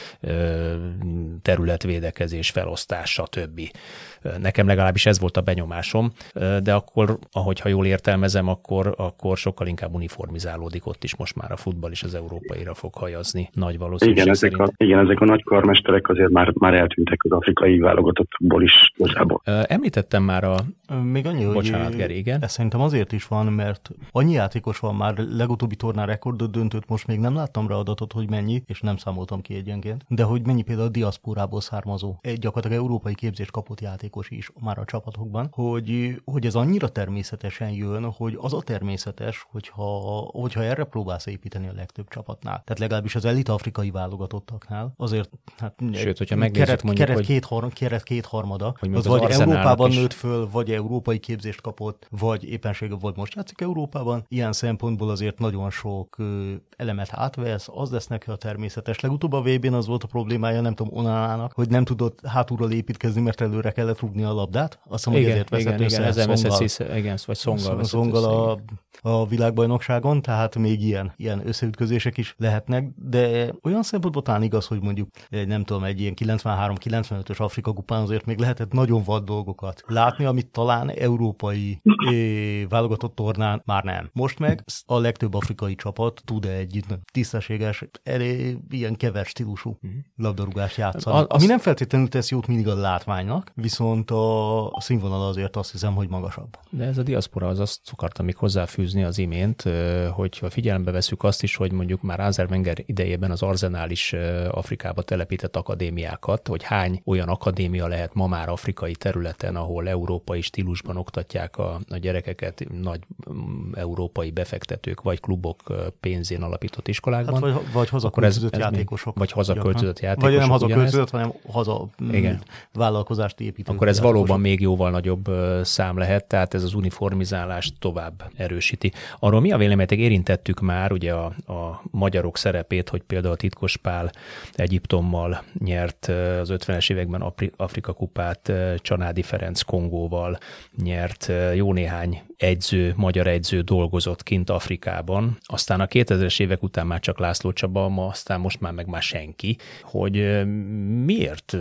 területvédekezés, felosztás, stb. Nekem legalábbis ez volt a benyomásom, de akkor, ahogyha jól értelmezem, akkor, akkor sokkal inkább uniformizálódik ott is most már a futball, és az európaira fog hajazni nagy valószínűség igen, ezek a, igen, ezek a nagy karmesterek azért már, már eltűntek az afrikai válogatottból is igazából. Említettem már a... Még annyi, Bocsánat, Geri, igen. Ez szerintem azért is van, mert annyi játékos van már, legutóbbi tornán rekordot döntött, most még nem láttam rá adatot, hogy mennyi, és nem számoltam ki egyenként, de hogy mennyi például a diaszporából származó, egy gyakorlatilag európai képzést kapott játékos is már a csapatokban, hogy, hogy ez annyira természetesen jön, hogy az a természetes, hogyha, hogyha erre próbálsz építeni a legtöbb csapatnál. Tehát legalábbis az elit afrikai válogatottaknál, azért hát sőt, hogyha megnézzük keret, mondjuk, keret, hogy... két har, keret kétharmada, hogy az, az vagy Európában is... nőtt föl, vagy európai képzést kapott, vagy éppensége volt most játszik Európában. Ilyen szempontból azért nagyon sok ö, elemet átvesz, az lesz neki a természetes. Legutóbb a vé bén az volt a problémája, nem tudom, Onanának, hogy nem tudott hátulról építkezni, mert előre kellett rúgni a labdát. Azt hiszem, hogy ezért veszett össze igen, Szonggal, igen, vagy Szonggal, Szonggal a, a világbajnokságon, tehát még ilyen, ilyen összeütközések is lehetnek, de olyan szempontból talán igaz, hogy mondjuk nem tudom, egy ilyen kilencvenhárom kilencvenötös Afrika kupán azért még lehetett nagyon vad dolgokat látni, amit talán európai é, válogatott tornán már nem. Most meg a legtöbb afrikai csapat tud egy tisztességes, elég ilyen keves stílusú labdarúgást játszani. Ami nem feltétlenül tesz jót mindig a látványnak, viszont a színvonal azért azt hiszem, hogy magasabb. De ez a diaszpora, az azt akartam még hozzáfűzni az imént, hogyha figyelembe veszük azt is, hogy mondjuk már Arsène Wenger idejében az Arsenal is Afrikába telepített akadémiákat, hogy hány olyan akadémia lehet ma már afrikai területen, ahol európai stílusban oktatják a, a gyerekeket nagy európai befektetők vagy klubok pénzén alapított iskolákban. Hát vagy, vagy hazaköltözött ez, ez játékosok. Vagy hazaköltözött játékosok. Vagy nem hazaköltözött, hanem haza igen. vállalkozást építő. Akkor ez játékosok. Valóban még jóval nagyobb szám lehet, tehát ez az uniformizálást tovább erősíti. Arról mi a véleményetek? Érintettük már ugye a, a magyarok szerepét, hogy például Titkos Pál Egyiptommal nyert az ötvenes években Afrika kupát, Csanádi Ferenc Kongóval nyert, jó néhány edző, magyar edző dolgozott kint Afrikában. Aztán a kétezres évek után már csak László Csaba, ma aztán most már meg már senki, hogy miért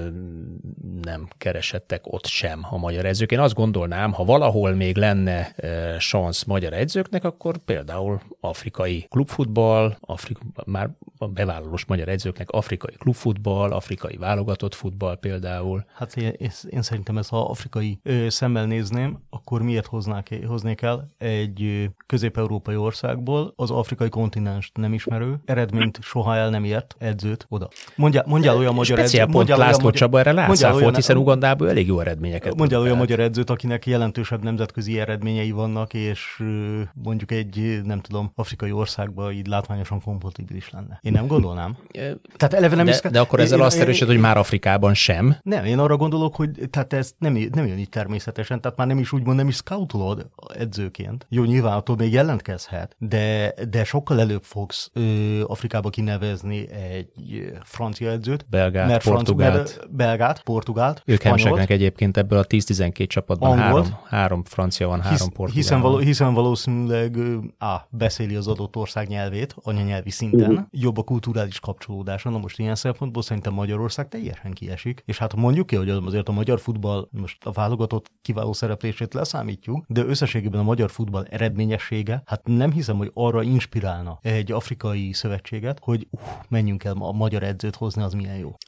nem keresettek ott sem a magyar edzők. Én azt gondolnám, ha valahol még lenne e, szansz magyar edzőknek, akkor például afrikai klubfutball, Afrik, már a bevállalós magyar edzőknek afrikai klubfutball, afrikai válogatott futball például. Hát én, én szerintem ezt, ha afrikai ö, szemmel nézném, akkor miért hoznák, hoznék el egy közép-európai országból az afrikai kontinenst nem ismerő, eredményt soha el nem ért edzőt oda. Mondjál, mondjál olyan magyar edzőt. Speciál pont László Csaba erre látszáfolt, hiszen Ugandából elég jó eredményeket. Mondjál olyan magyar edzőt, akinek jelentősebb nemzetközi eredményei vannak, és mondjuk egy, nem tudom, afrikai országban így látványosan kompatibilis lenne. Én nem gondolnám. Tehát eleve nem de, is... de akkor ezzel én, azt erősíted, hogy már Afrikában sem. Nem, én arra gondolok, hogy tehát ez nem, nem jön így természetesen, tehát már nem is úgymond nem is scoutolod edzőként. Jó, nyilván attól még jelentkezhet, de, de sokkal előbb fogsz ö, Afrikába kinevezni egy francia edzőt. Belgát, mert portugált. Franc, belgát, portugált. Ők hemsegnek egyébként ebből a tíz-tizenkét csapatban három, három francia van, három Hisz, portugál hiszen, van. való, hiszen valószínűleg á, beszéli az adott ország nyelvét, anyanyelvi szinten. Uh-huh. Jobb a kulturális kapcsolódása. Na most ilyen szempontból szerintem Magyarország teljesen kiesik. És hát mondjuk ki, hogy azért a magyar futball, most a válogatott kiváló szereplését leszámítjuk, de összességében a magyar futball eredményessége, hát nem hiszem, hogy arra inspirálna egy afrikai szövetséget, hogy uh, menjünk el a magyar edzőt hozni, az milyen jó.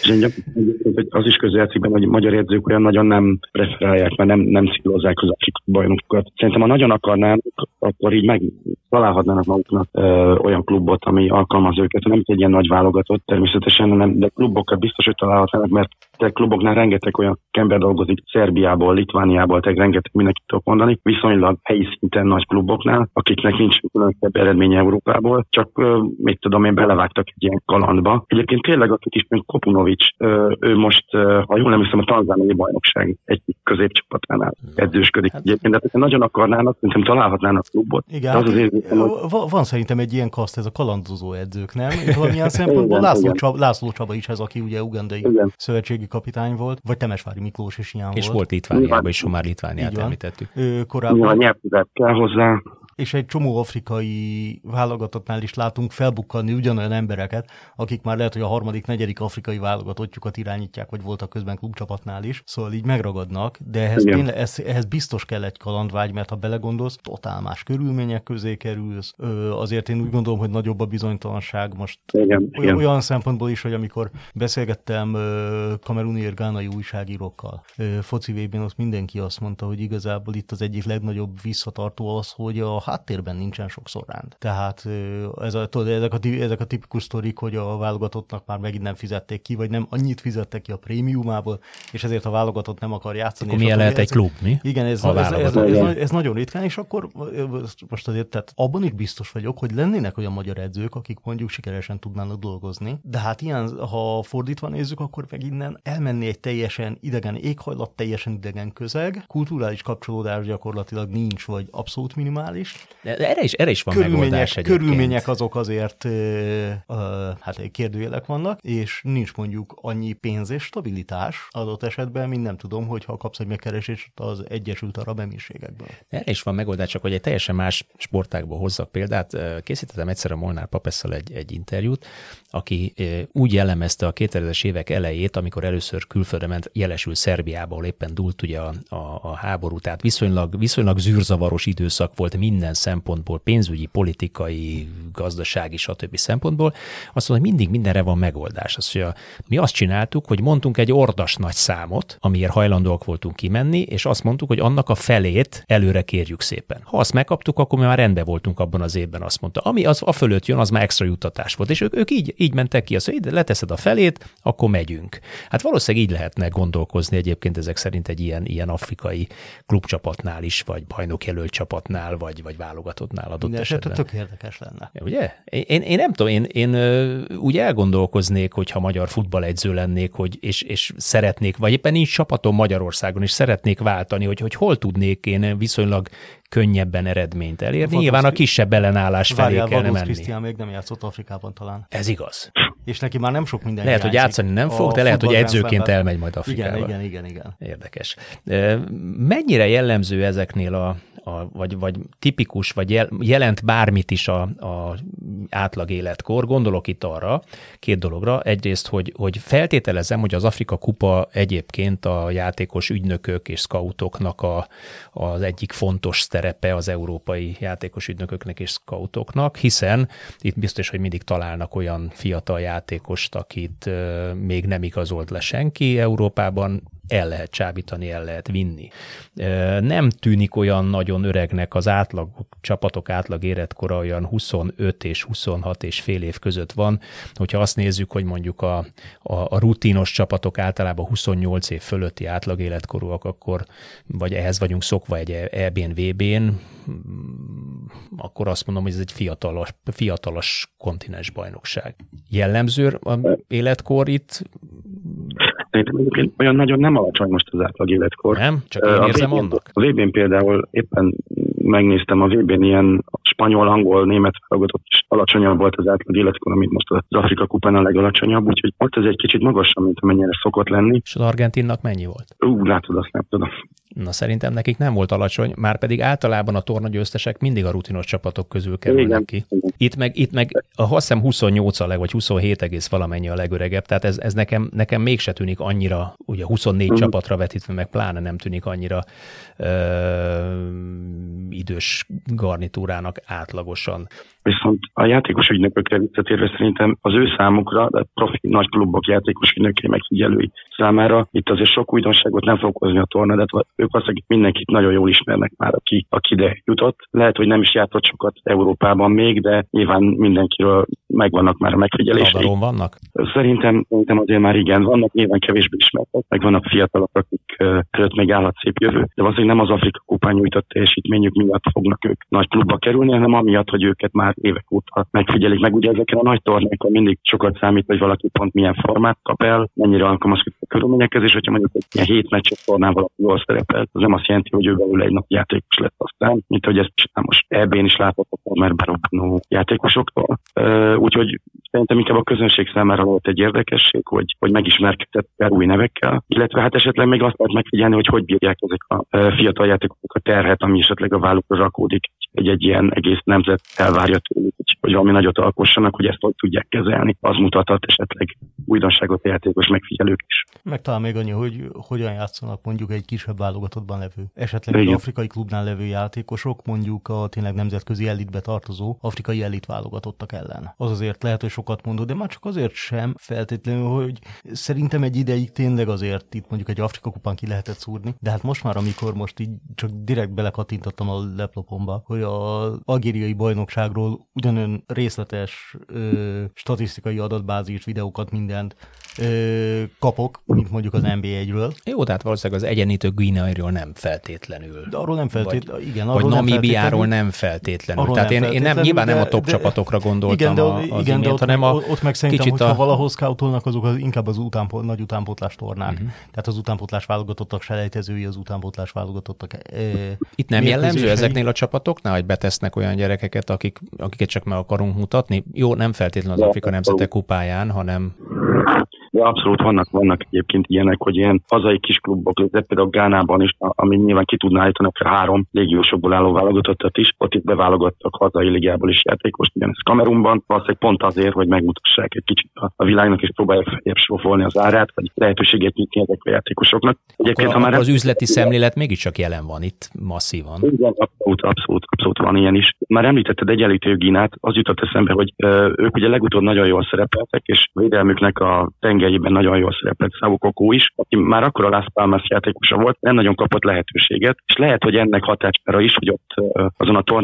Az is közjátszik, hogy magyar edzők olyan nagyon nem preferálják, mert nem, nem szílozzák az afrikai bajnokokat. Szerintem, ha nagyon akarnának, akkor így meg találhatnának maguknak ö, olyan klubot, ami alkalmaz őket. Nem egy ilyen nagy válogatott természetesen, nem, de klubokat biztos, hogy találhatnának, mert a kluboknál rengeteg olyan ember dolgozik Szerbiából, Litvániából, tehát rengeteg mindenkit tudok mondani, viszonylag helyi szinten nagy kluboknál, akiknek nincs különösebb eredménye Európából, csak ö, mit tudom én, belevágtak egy ilyen kalandba. Egyébként tényleg a kis Kopunovics, ö, ő most, ö, ha jól nem hiszem, a tanzániai bajnokság egy középcsapatánál edzősködik. Hát, egyébként, de ha nagyon akarnának, szerintem találhatnának klubot. Igen, az azért, hogy... van, van szerintem egy ilyen kaszt, ez a kalandozó edzők, nem? Valamilyen szempontból László Csaba, László Csaba is ez, aki ugye ugandai igen. szövetségi kapitány volt, vagy Temesvári Miklós is ilyen és volt. volt Litvániában is, ha már Litvániát említettük. Ő korábban... Ja, nyelvtudát kell hozzá. És egy csomó afrikai válogatottnál is látunk felbukkanni ugyanolyan embereket, akik már lehet, hogy a harmadik, negyedik afrikai válogatottjukat irányítják, vagy voltak közben klubcsapatnál is, szóval így megragadnak, de ehhez, tényleg, ehhez, ehhez biztos kell egy kalandvágy, mert ha belegondolsz, totál más körülmények közé kerülsz, azért én úgy gondolom, hogy nagyobb a bizonytalanság most igen, olyan, igen. olyan szempontból is, hogy amikor beszélgettem kameruni gánai újságírókkal foci vé bén, ott mindenki azt mondta, hogy igazából itt az egyik legnagyobb visszatartó az, hogy a háttérben nincsen sokszor rend. Tehát ez a, tudod, ezek, a, ezek a tipikus sztorik, hogy a válogatottnak már megint nem fizették ki, vagy nem annyit fizettek ki a prémiumából, és ezért a válogatott nem akar játszani. Akkor milyen lehet egy klub, mi? Igen, ez, ez, ez, ez, ez, ez nagyon ritkán, és akkor most azért, tehát abban is biztos vagyok, hogy lennének olyan magyar edzők, akik mondjuk sikeresen tudnának dolgozni, de hát ilyen, ha fordítva nézzük, akkor meg innen elmenni egy teljesen idegen éghajlat, teljesen idegen közeg, kulturális kapcsolódás gyakorlatilag nincs, vagy abszolút minimális. De erre is, erre is van megoldás egyébként. Körülmények azok azért ö, ö, hát kérdőjelek vannak, és nincs mondjuk annyi pénz és stabilitás adott esetben, mint nem tudom, hogyha kapsz egy megkeresést az Egyesült Arab Emírségekből. Erre is van megoldás, csak hogy egy teljesen más sportágból hozzak példát. Készítettem egyszer a Molnár Papesszal egy, egy interjút, aki úgy jellemezte a kétezres évek elejét, amikor először külföldre ment, jelesül Szerbiába, ahol éppen dúlt ugye a, a, a háború, tehát viszonylag, viszonylag zűrzavaros időszak volt minden szempontból, pénzügyi, politikai, gazdasági, stb. Szempontból. Azt mondja, hogy mindig mindenre van megoldás. Azt mondja, mi azt csináltuk, hogy mondtunk egy ordas nagy számot, amiért hajlandóak voltunk kimenni, és azt mondtuk, hogy annak a felét előre kérjük szépen. Ha azt megkaptuk, akkor mi már rendben voltunk abban az évben, azt mondta. Ami az a fölött jön, az már extra juttatás volt. És ők, ők így, Így mentek ki, azt mondja, leteszed a felét, akkor megyünk. Hát valószínűleg így lehetne gondolkozni egyébként ezek szerint egy ilyen, ilyen afrikai klubcsapatnál is, vagy bajnokjelölt csapatnál, vagy, vagy válogatottnál adott Minden esetben. Tök érdekes lenne. Ugye? Én, én nem tudom, én, én úgy elgondolkoznék, hogyha magyar futballegyző lennék, hogy, és, és szeretnék, vagy éppen nincs csapatom Magyarországon, és szeretnék váltani, hogy, hogy hol tudnék én viszonylag könnyebben eredményt elérni. Vados, Nyilván a kisebb ellenállás felé várjál, kellene Vados menni. Krisztián még nem játszott Afrikában talán. Ez igaz. És neki már nem sok minden Lehet, hogy játszani nem fog, de lehet, hogy edzőként elmegy majd Afrikába. Igen, igen, igen, igen. Érdekes. Mennyire jellemző ezeknél a, a vagy, vagy tipikus, vagy jel, jelent bármit is a, a átlag életkor? Gondolok itt arra, két dologra. Egyrészt, hogy, hogy feltételezem, hogy az Afrika kupa egyébként a játékos ügynökök és scoutoknak a, az egyik fontos szerepe az európai játékos ügynököknek és scoutoknak, hiszen itt biztos, hogy mindig találnak olyan fiatal játékost, akit euh, még nem igazolt le senki Európában, el lehet csábítani, el lehet vinni. Nem tűnik olyan nagyon öregnek az átlag, csapatok átlag életkora olyan huszonöt és huszonhat és fél év között van. Hogyha azt nézzük, hogy mondjuk a, a, a rutinos csapatok általában huszonnyolc év fölötti átlag életkorúak, akkor vagy ehhez vagyunk szokva egy é bén, vé bén, akkor azt mondom, hogy ez egy fiatalos, fiatalos kontinens bajnokság. Jellemző a életkor itt? Szerintem olyan nagyon nem alacsony most az átlag életkor. Nem? Csak én érzem annak? A vé bén például éppen megnéztem, a vé bén ilyen spanyol, angol, német válogatott is alacsonyabb volt az átlag életkor, amit most az Afrika kupán a legalacsonyabb, úgyhogy ott ez egy kicsit magasabb, mint amennyire szokott lenni. És az argentinnak mennyi volt? Ú, látod, azt nem tudom. Na szerintem nekik nem volt alacsony, már pedig általában a tornagyőztesek mindig a rutinos csapatok közül kerülnek ki. Itt meg, itt meg a azt hiszem huszonnyolc a leg, vagy huszonhét egész valamennyi a legöregebb, tehát ez, ez nekem, nekem mégse tűnik annyira, ugye huszonnégy uh-huh. csapatra vetítve, meg pláne nem tűnik annyira ö, idős garnitúrának átlagosan. Viszont a játékos ügynökökre visszatérve szerintem az ő számukra, de profi nagy klubok játékos ügynökei megfigyelői számára itt azért sok újdonságot nem fog hozni a torna, de ők azt, akik mindenkit nagyon jól ismernek már, aki, aki ide jutott. Lehet, hogy nem is játszott sokat Európában még, de nyilván mindenkiről megvannak már a megfigyelései. Radaron vannak? Szerintem, szerintem azért már igen, vannak nyilván kevésbé ismertek, meg vannak fiatalok, akik előtt még állhat szép jövő, de valószínűleg nem az Afrika kupán nyújtott teljesítményük miatt fognak ők nagy klubba kerülni, hanem amiatt, hogy őket már évek óta megfigyelik meg. Ugye ezeken a nagy tornákon mindig sokat számít, hogy valaki pont milyen formát kap el, mennyire alkalmazkodik a körülményekhez, és hogyha mondjuk egy ilyen hét meccses tornán valaki jól szerepel, az nem azt jelenti, hogy ő belőle egy nap játékos lett aztán, mint hogy ezt most é bén is láthatok, mert berobbanó játékosoktól. Úgyhogy szerintem inkább a közönség számára volt egy érdekesség, hogy, hogy megismerkedett új nevekkel, illetve hát esetleg még azt lehet megfigyelni, hogy hogy bírják ezek a fiatal játékosok a terhet, ami esetleg a vállukra rakódik, hogy egy ilyen egész nemzet elvárja tőlük, hogy valami nagyot alkossanak, hogy ezt hogy tudják kezelni. Az mutathat esetleg újdonságot a játékos megfigyelők is. Meg talán még annyi, hogy hogyan játszanak mondjuk egy kisebb válogatottban levő, esetleg egy afrikai klubnál levő játékosok, mondjuk a tényleg nemzetközi elitbe tartozó afrikai elit válogatottak ellen. Az azért lehet, hogy sokat mondod, de már csak azért sem feltétlenül, hogy szerintem egy ideig tényleg azért itt mondjuk egy Afrika kupán ki lehetett szúrni, de hát most már, amikor most így csak direkt belekattintottam a laptopomba, hogy az algériai bajnokságról ugyanolyan részletes ö, statisztikai adatbázis, videókat, mindent ö, kapok, mint mondjuk az en bé egyről. Jó, tehát valószínűleg az egyenlítő Guineáról nem feltétlenül. De arról nem feltétlenül, igen. Vagy Namibiáról nem feltétlenül. Tehát nem én, én nem, nyilván de, nem a top de, csapatokra gondoltam igen, de, az igen, imént, de ott, hanem a ott meg szerintem, hogyha a... valahol scoutolnak, azok az, inkább az utánpó, nagy utánpótlás tornák. Uh-huh. Tehát az utánpótlás válogatottak selejtezői, az utánpótlás válogatottak. E, Itt nem jellemző ezeknél a csapatoknál, hogy betesznek olyan gyerekeket, akik, akiket csak meg akarunk mutatni? Jó, nem feltétlenül az Afrika Nemzetek kupáján, hanem... De abszolút vannak, vannak egyébként ilyenek, hogy ilyen hazai kisklubok, de például Gánában is, ami nyilván ki tudná állítani akár három légiósokból álló válogatottat is, ott itt beválogattak hazai ligából is játékost, ugyanez Kamerunban, valószínűleg pont azért, hogy megmutassák egy kicsit a világnak, és próbálják feljebb sófolni az árát, vagy lehetőséget nyitni ezek a játékosoknak. Egyébként, akkor, ha már az ez... üzleti szemlélet mégiscsak jelen van itt masszívan. Igen, abszolút, abszolút, abszolút van ilyen is. Már említetted Egyenlítő Gínát, az jutott eszembe, hogy ö, ők ugye legutóbb nagyon jól szerepeltek, és védelmüknek a tengelyében nagyon jól szerepelt Szávó Kokó is, aki már akkor a Las Palmas játékosa volt, nem nagyon kapott lehetőséget, és lehet, hogy ennek hatására is, hogy ott ö, azon a tornán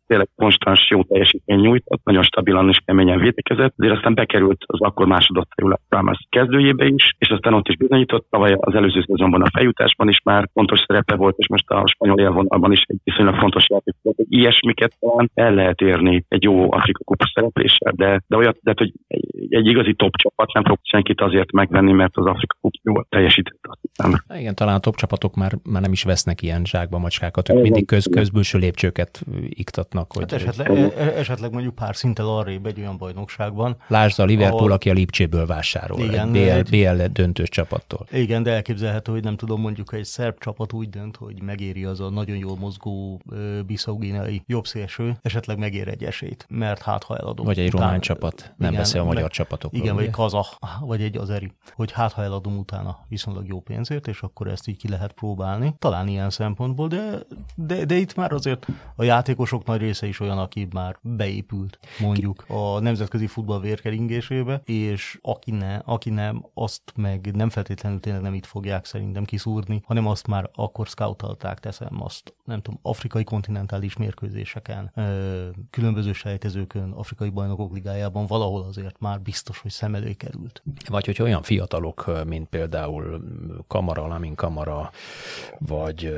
tényleg konstans jó teljesítmény nyújtott, nagyon stabilan és keményen védekezett, de aztán bekerült az akkor másodosztályú Las Palmas kezdőjébe is, és aztán ott is bizonyított, tavaly az előző szezonban a feljutásban is már fontos szerepe volt, és most a spanyol élvonalban is egy viszonylag fontos játék volt. Ilyesmiket talán el lehet érni egy jó Afrika kupa szerepléssel, de, de olyat, de hogy egy, egy igazi top csapat nem fog senkit azért megvenni, mert az Afrika kupa jól teljesített. Igen, talán a top csapatok már, már nem is vesznek ilyen zsákba macskákat, ők mindig köz, közbülső lépcsőket iktatnak. Hogy hát esetleg, esetleg mondjuk pár szinttel arrébb egy olyan bajnokságban. Lásd a Liverpool, ahol, aki a Lipcséből vásárol, igen, egy bé el, bé el döntős csapattól. Igen, de elképzelhető, hogy nem tudom, mondjuk egy szerb csapat úgy dönt, hogy megéri az a nagyon jól mozgó Bissau-guineai jobbszélső, esetleg megér egy esélyt, mert hát ha eladom. Vagy egy román utána, csapat, nem igen, beszél a magyar meg, csapatokról. Igen, vagy egy kazah, vagy egy azeri, hogy hát ha eladom utána viszonylag jó pénzért, és akkor ezt így ki lehet próbálni. Talán ilyen szempontból, de, de, de itt már azért a játékosok nagy része is olyan, aki már beépült, mondjuk, a nemzetközi futball vérkeringésébe, és aki, ne, aki nem, azt meg nem feltétlenül tényleg nem itt fogják szerintem kiszúrni, hanem azt már akkor scoutalták, teszem azt, nem tudom, afrikai kontinentális mérkőzéseken, különböző sejtezőkön, afrikai bajnokok ligájában valahol azért már biztos, hogy szem elé került. Vagy hogy olyan fiatalok, mint például Kamara, Lamin Kamara, vagy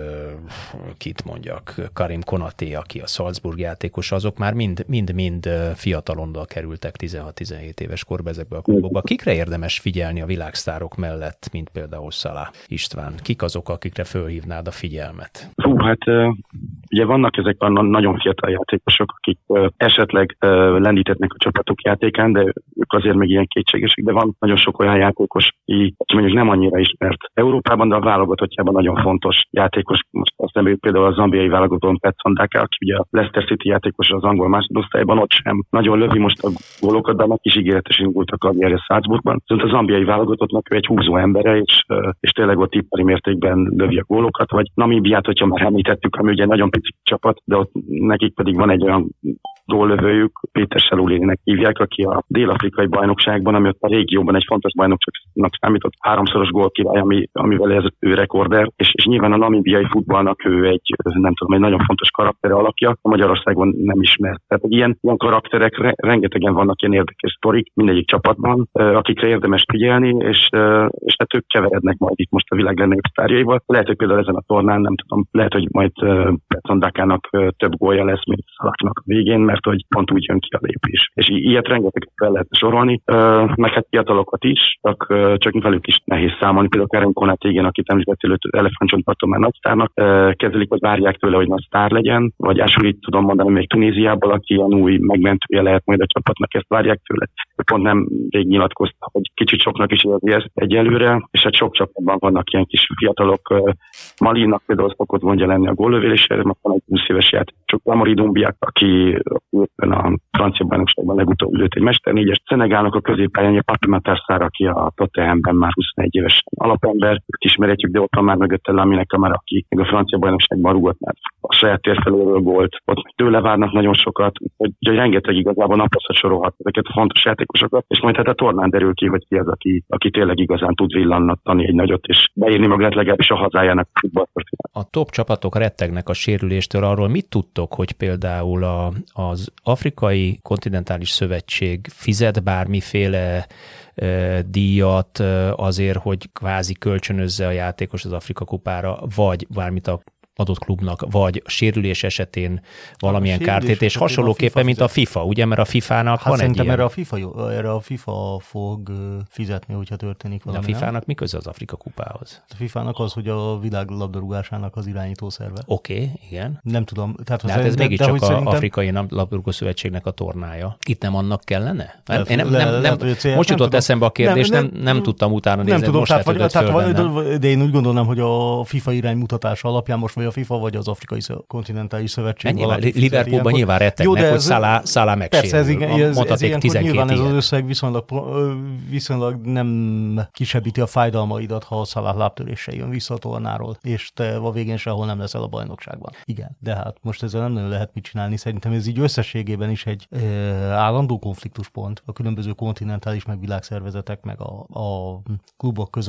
kit mondjak, Karim Konaté, aki a Salzburg játékos, azok már mind-mind fiatalondal kerültek tizenhat-tizenhét éves korba ezekbe a klubokba. Kikre érdemes figyelni a világsztárok mellett, mint például Salah? István, kik azok, akikre fölhívnád a figyelmet? Hú, hát ugye vannak ezek a nagyon fiatal játékosok, akik esetleg lendítetnek a csapatok játékán, de ők azért még ilyen kétségesek, de van nagyon sok olyan játékos, aki mondjuk nem annyira ismert Európában, de a válogatottjában nagyon fontos játékos. Most azt nem például a zambiai válogatón Patson Daka, aki ugye a Leicester City játékos az angol másodosztályban, ott sem nagyon lövi most a gólokat, de meg is ígéretesen indult a karrierje Salzburgban. Viszont a zambiai válogatottnak ő egy húzó embere, és, és tényleg ott ipari mértékben lövi a gólokat, vagy Namíbiát, hogyha már említettük, ami ugye nagyon pici csapat, de ott nekik pedig van egy olyan góllövőjük, Péter Selulének hívják, aki a dél-afrikai bajnokságban, ami ott a régióban egy fontos bajnokságnak számított, háromszoros gólkirály, ami, amivel ez ő rekorder, és, és nyilván a namibiai futballnak ő egy, nem tudom, egy nagyon fontos karaktere alakja, a Magyarországon nem ismert. Tehát ilyen, ilyen karakterek, re, rengetegen vannak ilyen érdekes sztorik mindegyik csapatban, akikre érdemes figyelni, és, és hát ők keverednek majd itt most a világ legnagyobb sztárjaival. Lehet, hogy például ezen a tornán, nem tudom, lehet, hogy majd Patson Dakának több gólja lesz, mint Salahnak a végén, mert hogy pont úgy jön ki a lépés. És i- ilyet rengeteget fel lehet sorolni, meg hát fiatalokat is, csak, csak velük is nehéz számolni. Például Karim Konaté, igen, akit említettél, elefántcsontparton már nagy sztárnak, kezelik, hogy várják tőle, hogy nagy sztár legyen, vagy Ásúrit tudom mondani még Tunéziából, aki ilyen új megmentője lehet majd a csapatnak, ezt várják tőle. Pont nem rég nyilatkozta, hogy kicsit soknak is érzi ezt egyelőre, és hát sok csapatban vannak ilyen kis fiatalok. Malinak például szokott mondja lenni a góllövélésére, mert van egy húsz éves játékosok, Amari Dumbiak, aki a francia bajnokságban legutóbb lőtt egy mesternégyes. Szenegálnak a középpályánja Patrick Sarr, aki a Tottenhamben már huszonegy éves alapember, őt ismerhetjük, de ott van már mögötte Lamine Camara, aki még a francia bajnokságban rúgott már a saját térfelőről volt. Ott tőle várnak nagyon sokat, hogy rengeteg igazából napaszat sorolhat ezeket a fontos játékosokat, és majd hát a tornán derül ki, hogy ki az, aki, aki tényleg igazán tud villanatni egy nagyot, és beírni magát legalábbis a hazájának a futballtörténet. A top csapatok rettegnek a sérüléstől, arról mit tudtok, hogy például a, az Afrikai Kontinentális Szövetség fizet bármiféle e, díjat azért, hogy kvázi kölcsönözze a játékos az Afrika kupára, vagy bármit a adott klubnak, vagy sérülés esetén valamilyen kártérítés, hasonlóképpen, mint a FIFA, ugye, mert a fifának hát van egy ilyen. Erre a FIFA, erre a FIFA fog fizetni, hogyha történik valami. De a fifának mi köze az Afrika kupához? A fifának az, hogy a világ labdarúgásának az irányító szerve. Oké, okay, igen. Nem tudom. Tehát de hát ez mégiscsak az szerintem... Afrikai Labdarúgó Szövetségnek a tornája. Itt nem annak kellene? Én nem, nem, nem, nem, most jutott tudom. eszembe a kérdés, nem, nem, nem, nem tudtam utána nézni, tudom, most tehát, vagy, tehát, de én úgy gondolom, hogy a FIFA iránymutatása alapján most vagy a FIFA vagy az Afrikai Kontinentális Szövetség. Nyilván, Liverpoolban nyilván rettegnek, hogy Salah, Salah megsérül. Persze, ez, igen, ez, ez ilyenkor nyilván ez az összeg viszonylag, viszonylag nem kisebbíti a fájdalmaidat, ha a Salah lábtöréssel jön vissza a tornáról, és te a végén sehol nem leszel a bajnokságban. Igen, de hát most ezzel nem nagyon lehet mit csinálni. Szerintem ez így összességében is egy e, állandó konfliktuspont a különböző kontinentális meg világszervezetek meg a, a klubok között,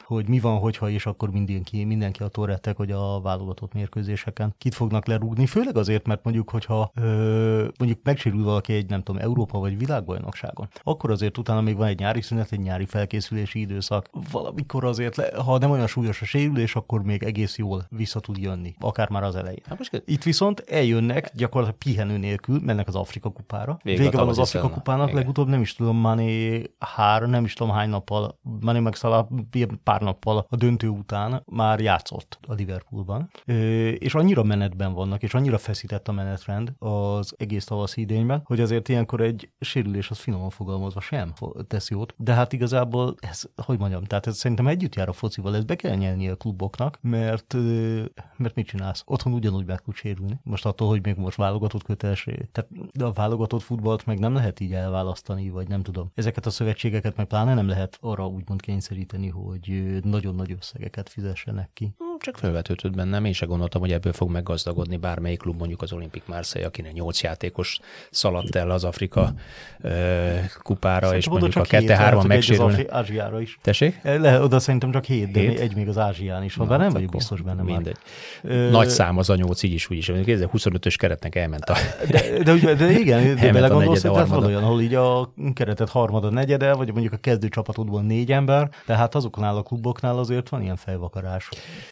hogy mi van, hogyha, és akkor mindenki, mindenki attól rettek, hogy a válogatott mérkőzéseken kit fognak lerúgni, főleg azért, mert mondjuk, hogyha ö, mondjuk megsérül valaki egy, nem tudom, Európa vagy világbajnokságon, akkor azért utána még van egy nyári szünet, egy nyári felkészülési időszak, valamikor azért, le, ha nem olyan súlyos a sérülés, akkor még egész jól vissza tud jönni, akár már az elején. Hát most itt viszont eljönnek, gyakorlatilag pihenő nélkül, mennek az Afrika kupára. Vége, Vége van az Afrika kupának, igen. Legutóbb nem is tudom, Mané hár, nem is tudom hány nappal, Mané meg Salah pár nappal a döntő után már játszott a Liverpoolban. És annyira menetben vannak, és annyira feszített a menetrend az egész tavaszi idényben, hogy azért ilyenkor egy sérülés az finoman fogalmazva sem tesz jót. De hát igazából ez, hogy mondjam, tehát ez szerintem együtt jár a focival, ezt be kell nyelni a kluboknak, mert, mert mit csinálsz? Otthon ugyanúgy meg tud sérülni. Most attól, hogy még most válogatott kötelesség. Tehát a válogatott futballt meg nem lehet így elválasztani, vagy nem tudom. Ezeket a szövetségeket meg pláne nem lehet arra úgymond kényszeríteni, hogy nagyon nagy összegeket fizessenek ki. Csak felvetődött bennem, én se gondoltam, hogy ebből fog meggazdagodni bármelyik klub, mondjuk az Olympique Marseille, akinek nyolc játékos szaladt el az Afrika uh, kupára, szerintem és mondjuk a kette-hárman megsérülne. Ázsiára is. Tessék? Le, oda szerintem csak hét, de hét? egy még az Ázsián is van, bár nem vagyok biztos benne mindegy. Már. Nagy szám az a nyolc, így is, úgy is. Mondjuk huszonötös keretnek elment a... De, de, de, de igen, de belegondolsz, hogy van olyan, ahol így a keretet harmada, negyede, vagy mondjuk a kezdő csapatodból négy ember, tehát azoknál a kluboknál azért van ilyen fejvakarás.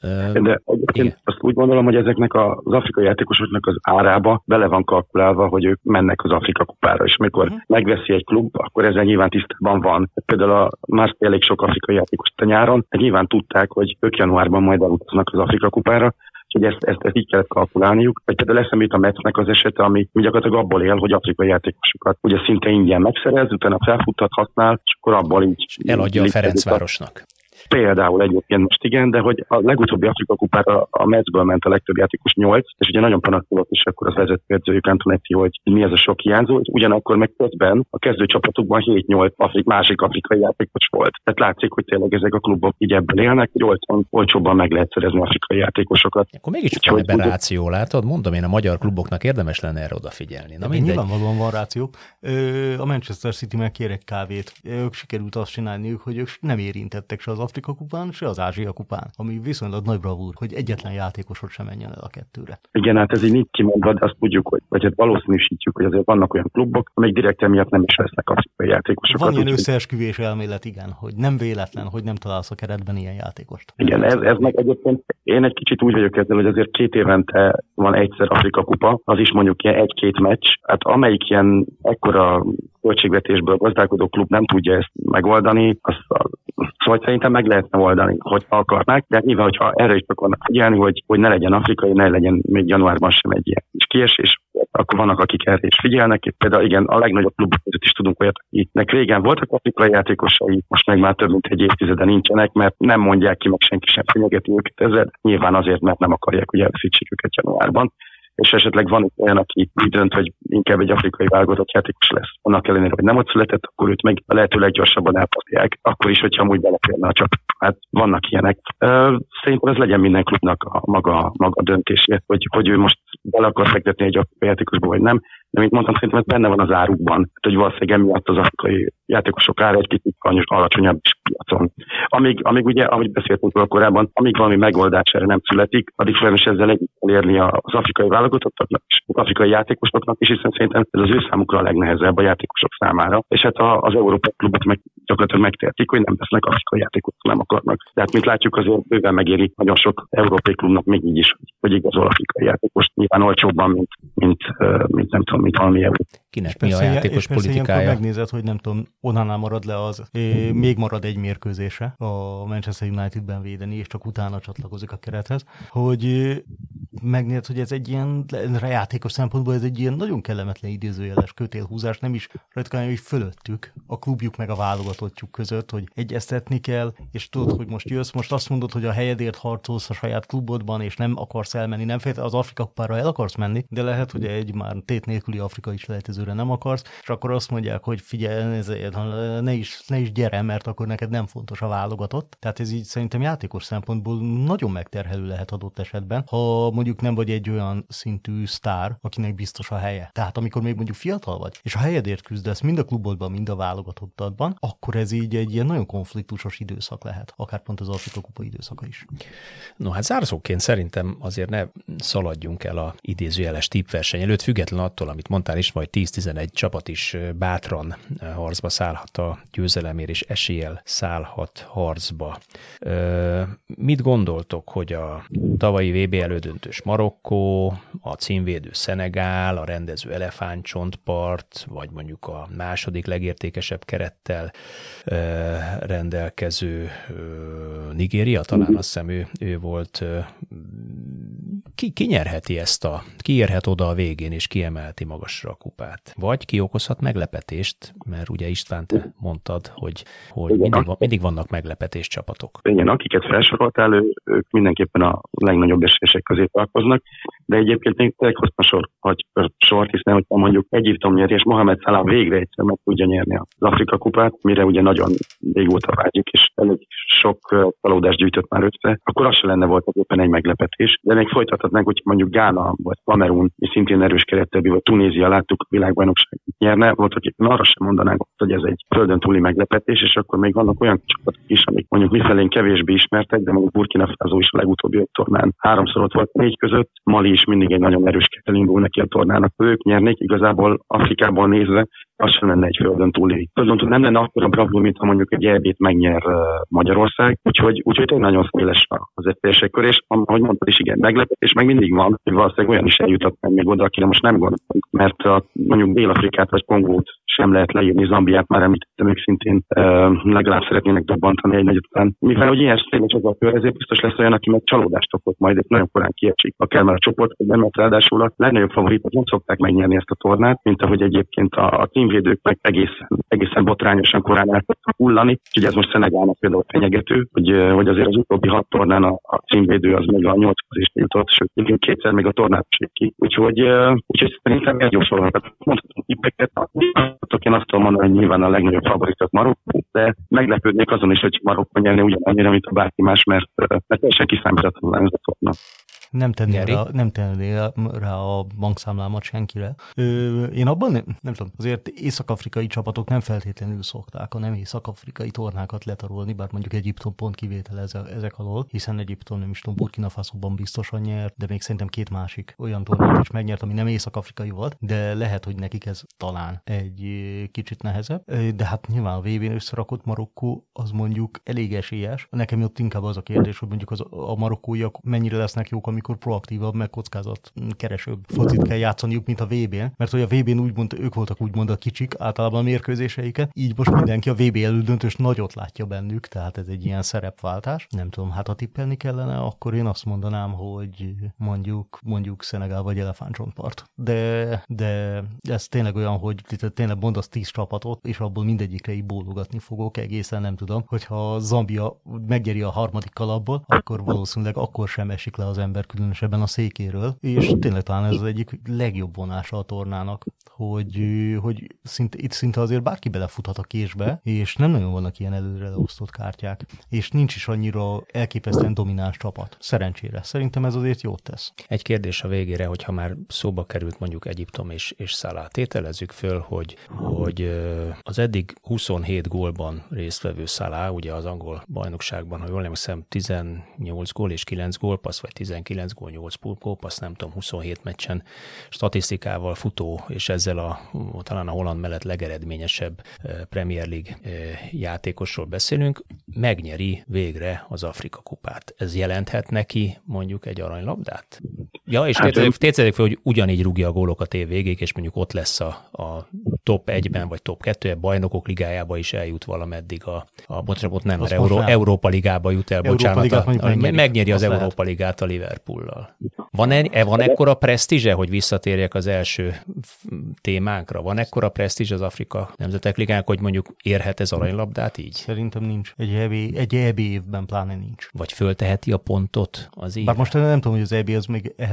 De egyébként azt úgy gondolom, hogy ezeknek az afrikai játékosoknak az árába bele van kalkulálva, hogy ők mennek az Afrika kupára, és amikor uh-huh. megveszi egy klub, akkor ezzel nyilván tisztában van. Például a Marseille elég sok afrikai játékos a nyáron, de nyilván tudták, hogy ők januárban majd elutaznak az Afrika kupára, hogy ezt, ezt, ezt így kellett kalkulálniuk. Vagy például eszembe jut a Metsznek az esete, ami gyakorlatilag abból él, hogy afrikai játékosokat ugye szinte ingyen megszerez, utána felfuttat, használ, és akkor abból így... Eladja a Ferencvárosnak. Például egyébként most igen, de hogy a legutóbbi Afrika kupára a Metszből ment a legtöbb játékos nyolc, és ugye nagyon panaszkodott is akkor az vezetőedzőjük Antonetti, hogy mi ez a sok hiányzó, és ugyanakkor meg közben a kezdőcsapatukban hét-nyolc Afrik, másik afrikai játékos volt. Tehát látszik, hogy tényleg ezek a klubok így ebből élnek, hogy olcsón, olcsóbban meg lehet szerezni afrikai játékosokat. Akkor mégiscsak van ebben ráció, látod? Mondom én, a magyar kluboknak érdemes lenne erre odafigyelni. Na, nyilvánvalóan van ráció. A Manchester City meg kér egy kávét. Ők sikerült azt csinálniuk, hogy ők nem érintettek se az Afrika kupán, se az Ázsia kupán, ami viszonylag nagy bravúr, hogy egyetlen játékosod sem menjen el a kettőre. Igen, hát ez így nincs kimondva, de azt tudjuk, hogy, vagy hát valószínűsítjük, hogy azért vannak olyan klubok, amik direkt emiatt nem is vesznek afrikai játékosokat. Van ilyen összeesküvés elmélet, igen, hogy nem véletlen, hogy nem találsz a keretben ilyen játékost. Igen, ez, ez meg egyébként én egy kicsit úgy vagyok ezzel, hogy azért két évente van egyszer Afrika kupa, az is mondjuk ilyen egy-két meccs, hát amelyik ilyen ekkora költségvetésből gazdálkodó klub nem tudja ezt megoldani, azt, szóval szerintem meg lehetne oldani, hogy akarnák, de nyilván, hogyha erre is akarnak figyelni, hogy, hogy ne legyen afrikai, ne legyen még januárban sem egy ilyen kis kiesés, akkor vannak, akik erre is figyelnek. Itt például igen, a legnagyobb klubok között is tudunk olyat, akiknek régen voltak afrikai játékosai, most meg már több mint egy évtizeden nincsenek, mert nem mondják ki, meg senki sem fenyegeti őket ezzel. Nyilván azért, mert nem akarják, hogy elveszítsék őket januárban. És esetleg van olyan, aki úgy dönt, hogy inkább egy afrikai válogatott játékos lesz. Annak ellenére, hogy nem ott született, akkor őt meg a lehető leggyorsabban elpasztják, akkor is, hogyha amúgy beleférne a csapat. Hát vannak ilyenek. Szerintem ez legyen minden klubnak a maga, maga döntésé, hogy, hogy ő most bele akar fektetni egy afrikai játékosba, vagy nem. De mint mondtam, szerintem ez benne van az árukban. Hogy valószínűleg emiatt az afrikai játékosok ára egy kicsit alacsonyabb is piacon. Amíg, amíg ugye, ahogy beszéltünk róla korábban, amíg valami megoldás erre nem születik, addig folyamatosan ezzel együtt elérni az afrikai válogatottaknak és az afrikai játékosoknak is, hiszen szerintem ez az ő számukra a legnehezebb a játékosok számára. És hát az európai klubok meg gyakorlatilag megtehetik, hogy nem vesznek afrikai játékosok, nem akarnak. De hát mint látjuk, azért bőven megéri nagyon sok európai klubnak még így is, hogy igazol afrikai játékost. Nyilván olcsóbban, mint, mint, mint nem tudom, mint valami euró. Kinek mi a játékos politikája? Megnézed, hogy nem tudom, Onana marad le az, é, még marad egy mérkőzése a Manchester Unitedben védeni, és csak utána csatlakozik a kerethez, hogy megnézed, hogy ez egy ilyen játékos szempontból ez egy ilyen nagyon kellemetlen idézőjeles kötélhúzás, nem is rajta, hogy fölöttük, a klubjuk meg a válogatottjuk között, hogy egyeztetni kell, és tudod, hogy most jössz, most azt mondod, hogy a helyedért harcolsz a saját klubodban, és nem akarsz elmenni, nem fél, az Afrika kupára el akarsz menni, de lehet, hogy egy már tét nélküli afrikai selejtezőre nem akarsz, és akkor azt mondják, hogy figyelj, ez, ne, is, ne is gyere, mert akkor neked nem fontos a válogatott. Tehát ez így szerintem játékos szempontból nagyon megterhelő lehet adott esetben. Ha mondjuk mondjuk nem vagy egy olyan szintű sztár, akinek biztos a helye. Tehát amikor még mondjuk fiatal vagy, és a helyedért küzdesz mind a klubodban, mind a válogatottadban, akkor ez így egy ilyen nagyon konfliktusos időszak lehet, akár pont az Afrika kupa időszaka is. No hát zárszóként szerintem azért ne szaladjunk el a idézőjeles tippverseny előtt, független attól, amit mondtál is, majd tíz-tizenegy csapat is bátran harcba szállhat a győzelemért, és eséllyel szállhat harcba. Mit gondoltok, hogy a tavalyi vé bé elődöntős Marokkó, a címvédő Szenegál, a rendező elefántcsontpart, vagy mondjuk a második legértékesebb kerettel rendelkező Nigéria, talán azt hiszem ő, ő volt, ki, ki nyerheti ezt a, ki érhet oda a végén, és kiemelti magasra a kupát? Vagy ki okozhat meglepetést, mert ugye István, te mondtad, hogy, hogy mindig, van, mindig vannak meglepetés csapatok. Igen, akiket felsoroltál, ő, ők mindenképpen a legnagyobb esélyesek közé tartoznak, de egyébként még tényleg hozna sor, hogy sort, hiszen hogyha mondjuk Egyiptom nyeri, és Mohamed Salah végre egyszer meg tudja nyerni az Afrika kupát, mire ugye nagyon régóta vágyik, és elég sok csalódást gyűjtött már össze, akkor az se lenne volt éppen egy meglepetés. De még folytathatnánk, hogy mondjuk Gána, vagy Kamerun, és szintén erős kerettel, vagy Tunézia, láttuk világbajnokságot nyerne, voltak éppen arra sem mondanánk, hogy ez egy földön túli meglepetés, és akkor még vannak olyan csapatok is, amik mondjuk mifelén kevésbé ismertek, de mondjuk Burkina Faso is a legutóbbi öt tornán háromszor ott volt négy között, Mali is mindig egy nagyon erős kerettel indul neki a tornának. Ők nyernék, igazából Afrikából nézve, az sem lenne egy földön túli. Földön túl nem lenne akkora bravúr, mint ha mondjuk egy é bét megnyer uh, Magyarország, úgyhogy, úgyhogy tényleg nagyon széles az esélyesek kör, és ahogy mondtad is, igen, meglepetés meg mindig van, hogy valószínűleg olyan is eljutott még oda, akire most nem gondolunk, mert a, mondjuk Dél-Afrikát vagy Kongót sem lehet leírni, Zambiát már említettem, ők szintén uh, legalább szeretnének dobbantani egy nagyot után. Mivel hogy ilyen széles az a kör, ezért biztos lesz olyan, aki meg csalódást okoz majd, és nagyon korán kiesik. Akár már a csoport, hogy nem, mert ráadásul a legnagyobb favoritok nem szokták megnyerni ezt a tornát, mint ahogy egyébként a, a címvédők meg egészen, egészen botrányosan korán el tudtak hullani. Úgyhogy ez most Szenegálnak például fenyegető, hogy, hogy azért az utóbbi hat tornán a, a címvédő az még a nyolchoz is jutott, sőt, igen, kétszer még a tornát is ki. Úgyhogy, úgyhogy szerintem egy jó sorolhat. Mondhatunk tippeket, én azt tudom mondani, hogy nyilván a legnagyobb favoritok Marokkó, de meglepődnék azon is, hogy Marokkó nyerni ugyanannyira, mint a bárki más, mert, mert teljesen kiszámíthatatlan ez a torna. Nem tennél rá, nem tennél rá a bankszámlámat senkire. Ö, én abban nem, nem tudom, azért észak-afrikai csapatok nem feltétlenül szokták a nem észak-afrikai tornákat letarolni, bár mondjuk Egyiptom pont kivétel ezek alól, hiszen Egyiptom nem is tudom, Burkina Fasoban biztosan nyert, de még szerintem két másik olyan tornát is megnyert, ami nem észak-afrikai volt, de lehet, hogy nekik ez talán egy kicsit nehezebb. De hát nyilván a vé bén összerakott Marokkó az mondjuk elég esélyes. Nekem ott inkább az a kérdés, hogy mondjuk az, a marokkóiak mennyire lesznek jók, amikor proaktívabb, meg kockázat keresőbb focit kell játszaniuk, mint a vé bén, mert hogy a vé bén úgymond, ők voltak úgymond a kicsik általában a mérkőzéseiket, így most mindenki a vé bé elődöntős nagyot látja bennük, tehát ez egy ilyen szerepváltás. Nem tudom, hát ha tippelni kellene, akkor én azt mondanám, hogy mondjuk, mondjuk Szenegál vagy elefántcsontpart. De, de ez tényleg olyan, hogy tényleg mondasz tíz csapatot, és abból mindegyikre így bólogatni fogok, egészen nem tudom, hogyha Zambia megnyeri a harmadik kalapból, akkor valószínűleg akkor sem esik le az ember különösebben a székéről, és tényleg talán ez az egyik legjobb vonása a tornának, hogy, hogy szinte, itt szinte azért bárki belefuthat a késbe, és nem nagyon vannak ilyen előre leosztott kártyák, és nincs is annyira elképesztően domináns csapat. Szerencsére. Szerintem ez azért jót tesz. Egy kérdés a végére, hogyha már szóba került mondjuk Egyiptom és, és Salah. Tételezzük föl, hogy, hogy az eddig huszonhét gólban résztvevő Salah, ugye az angol bajnokságban, ha jól emlékszem, tizennyolc gól és kilenc gólpassz, vagy tizenkilenc gól, nyolc gólpassz, nem tudom, huszonhét meccsen statisztikával futó, és ezzel a talán a holland mellett legeredményesebb Premier League játékosról beszélünk, megnyeri végre az Afrika kupát. Ez jelenthet neki mondjuk egy aranylabdát? Ja, és hát tételezzük fel, hogy ugyanígy rúgja a gólokat év végéig, és mondjuk ott lesz a, a top egyben, vagy top kettőben, bajnokok ligájába is eljut valameddig a, a bocsánat, nem, mert Euró, Európa ligába jut el, Európa bocsánat, ligát, a, megnyeri, megnyeri az Európa lehet. Ligát a Liverpoollal. Van, e, van ekkora presztízse, hogy visszatérjek az első témánkra? Van ekkora presztízs az Afrika Nemzetek Ligának, hogy mondjuk érhet ez aranylabdát így? Szerintem nincs. Egy é bé, egy é bé évben pláne nincs. Vagy fölteheti a pontot az így? Bár most nem tudom, hogy az é bé az még ehhez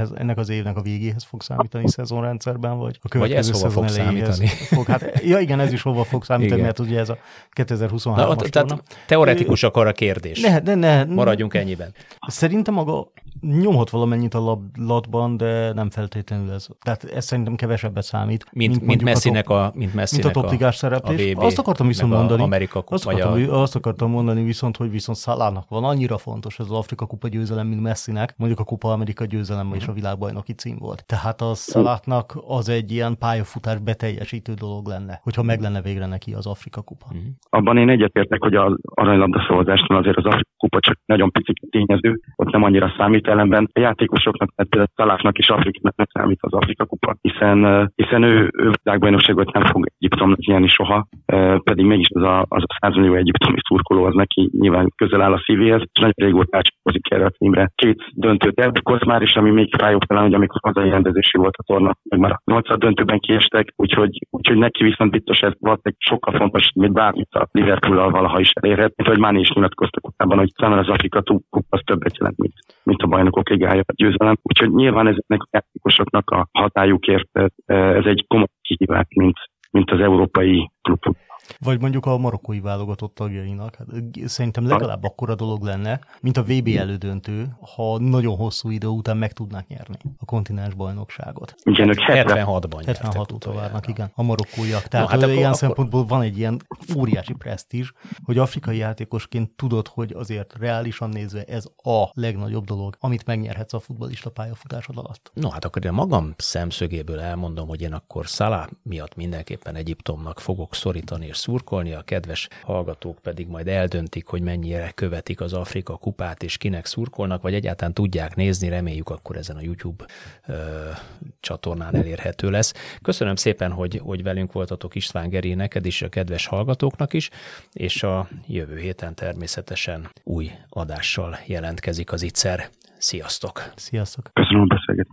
ehhez, ennek az évnek a végéhez fog számítani szezonrendszerben, vagy a következő vagy ez hova szezon fog elejéhez fog. Hát, ja igen, ez is hova fog számítani, igen. Mert ugye ez a kétezer-huszonhármas torna. Teoretikus akar a kérdés. Ne, ne, ne, Maradjunk ennyiben. Szerintem maga nyomhat valamennyit a latban, de nem feltétlenül ez. Tehát ez szerintem kevesebbet számít. Mint, mint, mint Messinek a, a, mint mint a topligás szereplés. Azt akartam viszont mondani. Amerika azt, akartam, a... azt akartam mondani viszont, hogy viszont Salahnak van annyira fontos ez az Afrika kupa győzelem, mint Messinek. Mondjuk a Kupa Amerika győzelem uh-huh. és a világbajnoki cím volt. Tehát a Salahnak az egy ilyen pályafutás beteljesítő dolog lenne, hogyha meg lenne végre neki az Afrika kupa. Uh-huh. Abban én egyetértek, hogy az aranylabda szavazásnál azért az Afrika kupa csak nagyon pici tényező, ott nem annyira számít, ellenben a játékosoknak, tehát Salahnak és Afrikának nem számít az Afrika kupa, hiszen, hiszen ő, ő világbajnokságot nem fog Egyiptomnak nyerni soha, pedig mégis az a, az a száz millió egyiptomi szurkoló az neki nyilván közel áll a szívéhez, és nagyon régóta átcsakozik erre a címre. Két döntőt elbukolt már, és ami még fájóbb talán, hogy amikor hazai rendezési volt a torna, meg már a nyolcad döntőben kiestek, úgyhogy, úgyhogy neki viszont biztos ez valószínűleg sokkal fontos, mint bármit a Liverpool-al valaha is elérhet, mint ahogy Máné is nyilatkoztak utában, hogy számára az Afrika kupa az többet jelent, mint, mint a bajnokok ligája a győzelem. Úgyhogy nyilván ezeknek a játékosoknak a hatályukért ez egy komoly kihívás, mint, mint az európai klubok. Vagy mondjuk a marokkói válogatott tagjainak. Hát szerintem legalább akkora dolog lenne, mint a vé bé elődöntő, ha nagyon hosszú idő után meg tudnák nyerni a kontinens bajnokságot. Igen, ők hetvenhatban hetvenhat óta várnak, igen, a marokkóiak. Tehát no, hát ilyen akkor, szempontból akkor... van egy ilyen óriási presztízs, hogy afrikai játékosként tudod, hogy azért reálisan nézve ez a legnagyobb dolog, amit megnyerhetsz a futballista pályafutásod alatt. No, hát akkor én magam szemszögéből elmondom, hogy én akkor Salah miatt mindenképpen Egyiptomnak fogok szorítani és szurkolni, a kedves hallgatók pedig majd eldöntik, hogy mennyire követik az Afrika kupát, és kinek szurkolnak, vagy egyáltalán tudják nézni, reméljük akkor ezen a YouTube ö, csatornán elérhető lesz. Köszönöm szépen, hogy, hogy velünk voltatok, István Geri, neked is, a kedves hallgatóknak is, és a jövő héten természetesen új adással jelentkezik az Ittszer. Sziasztok! Sziasztok! Köszönöm a beszélgetést!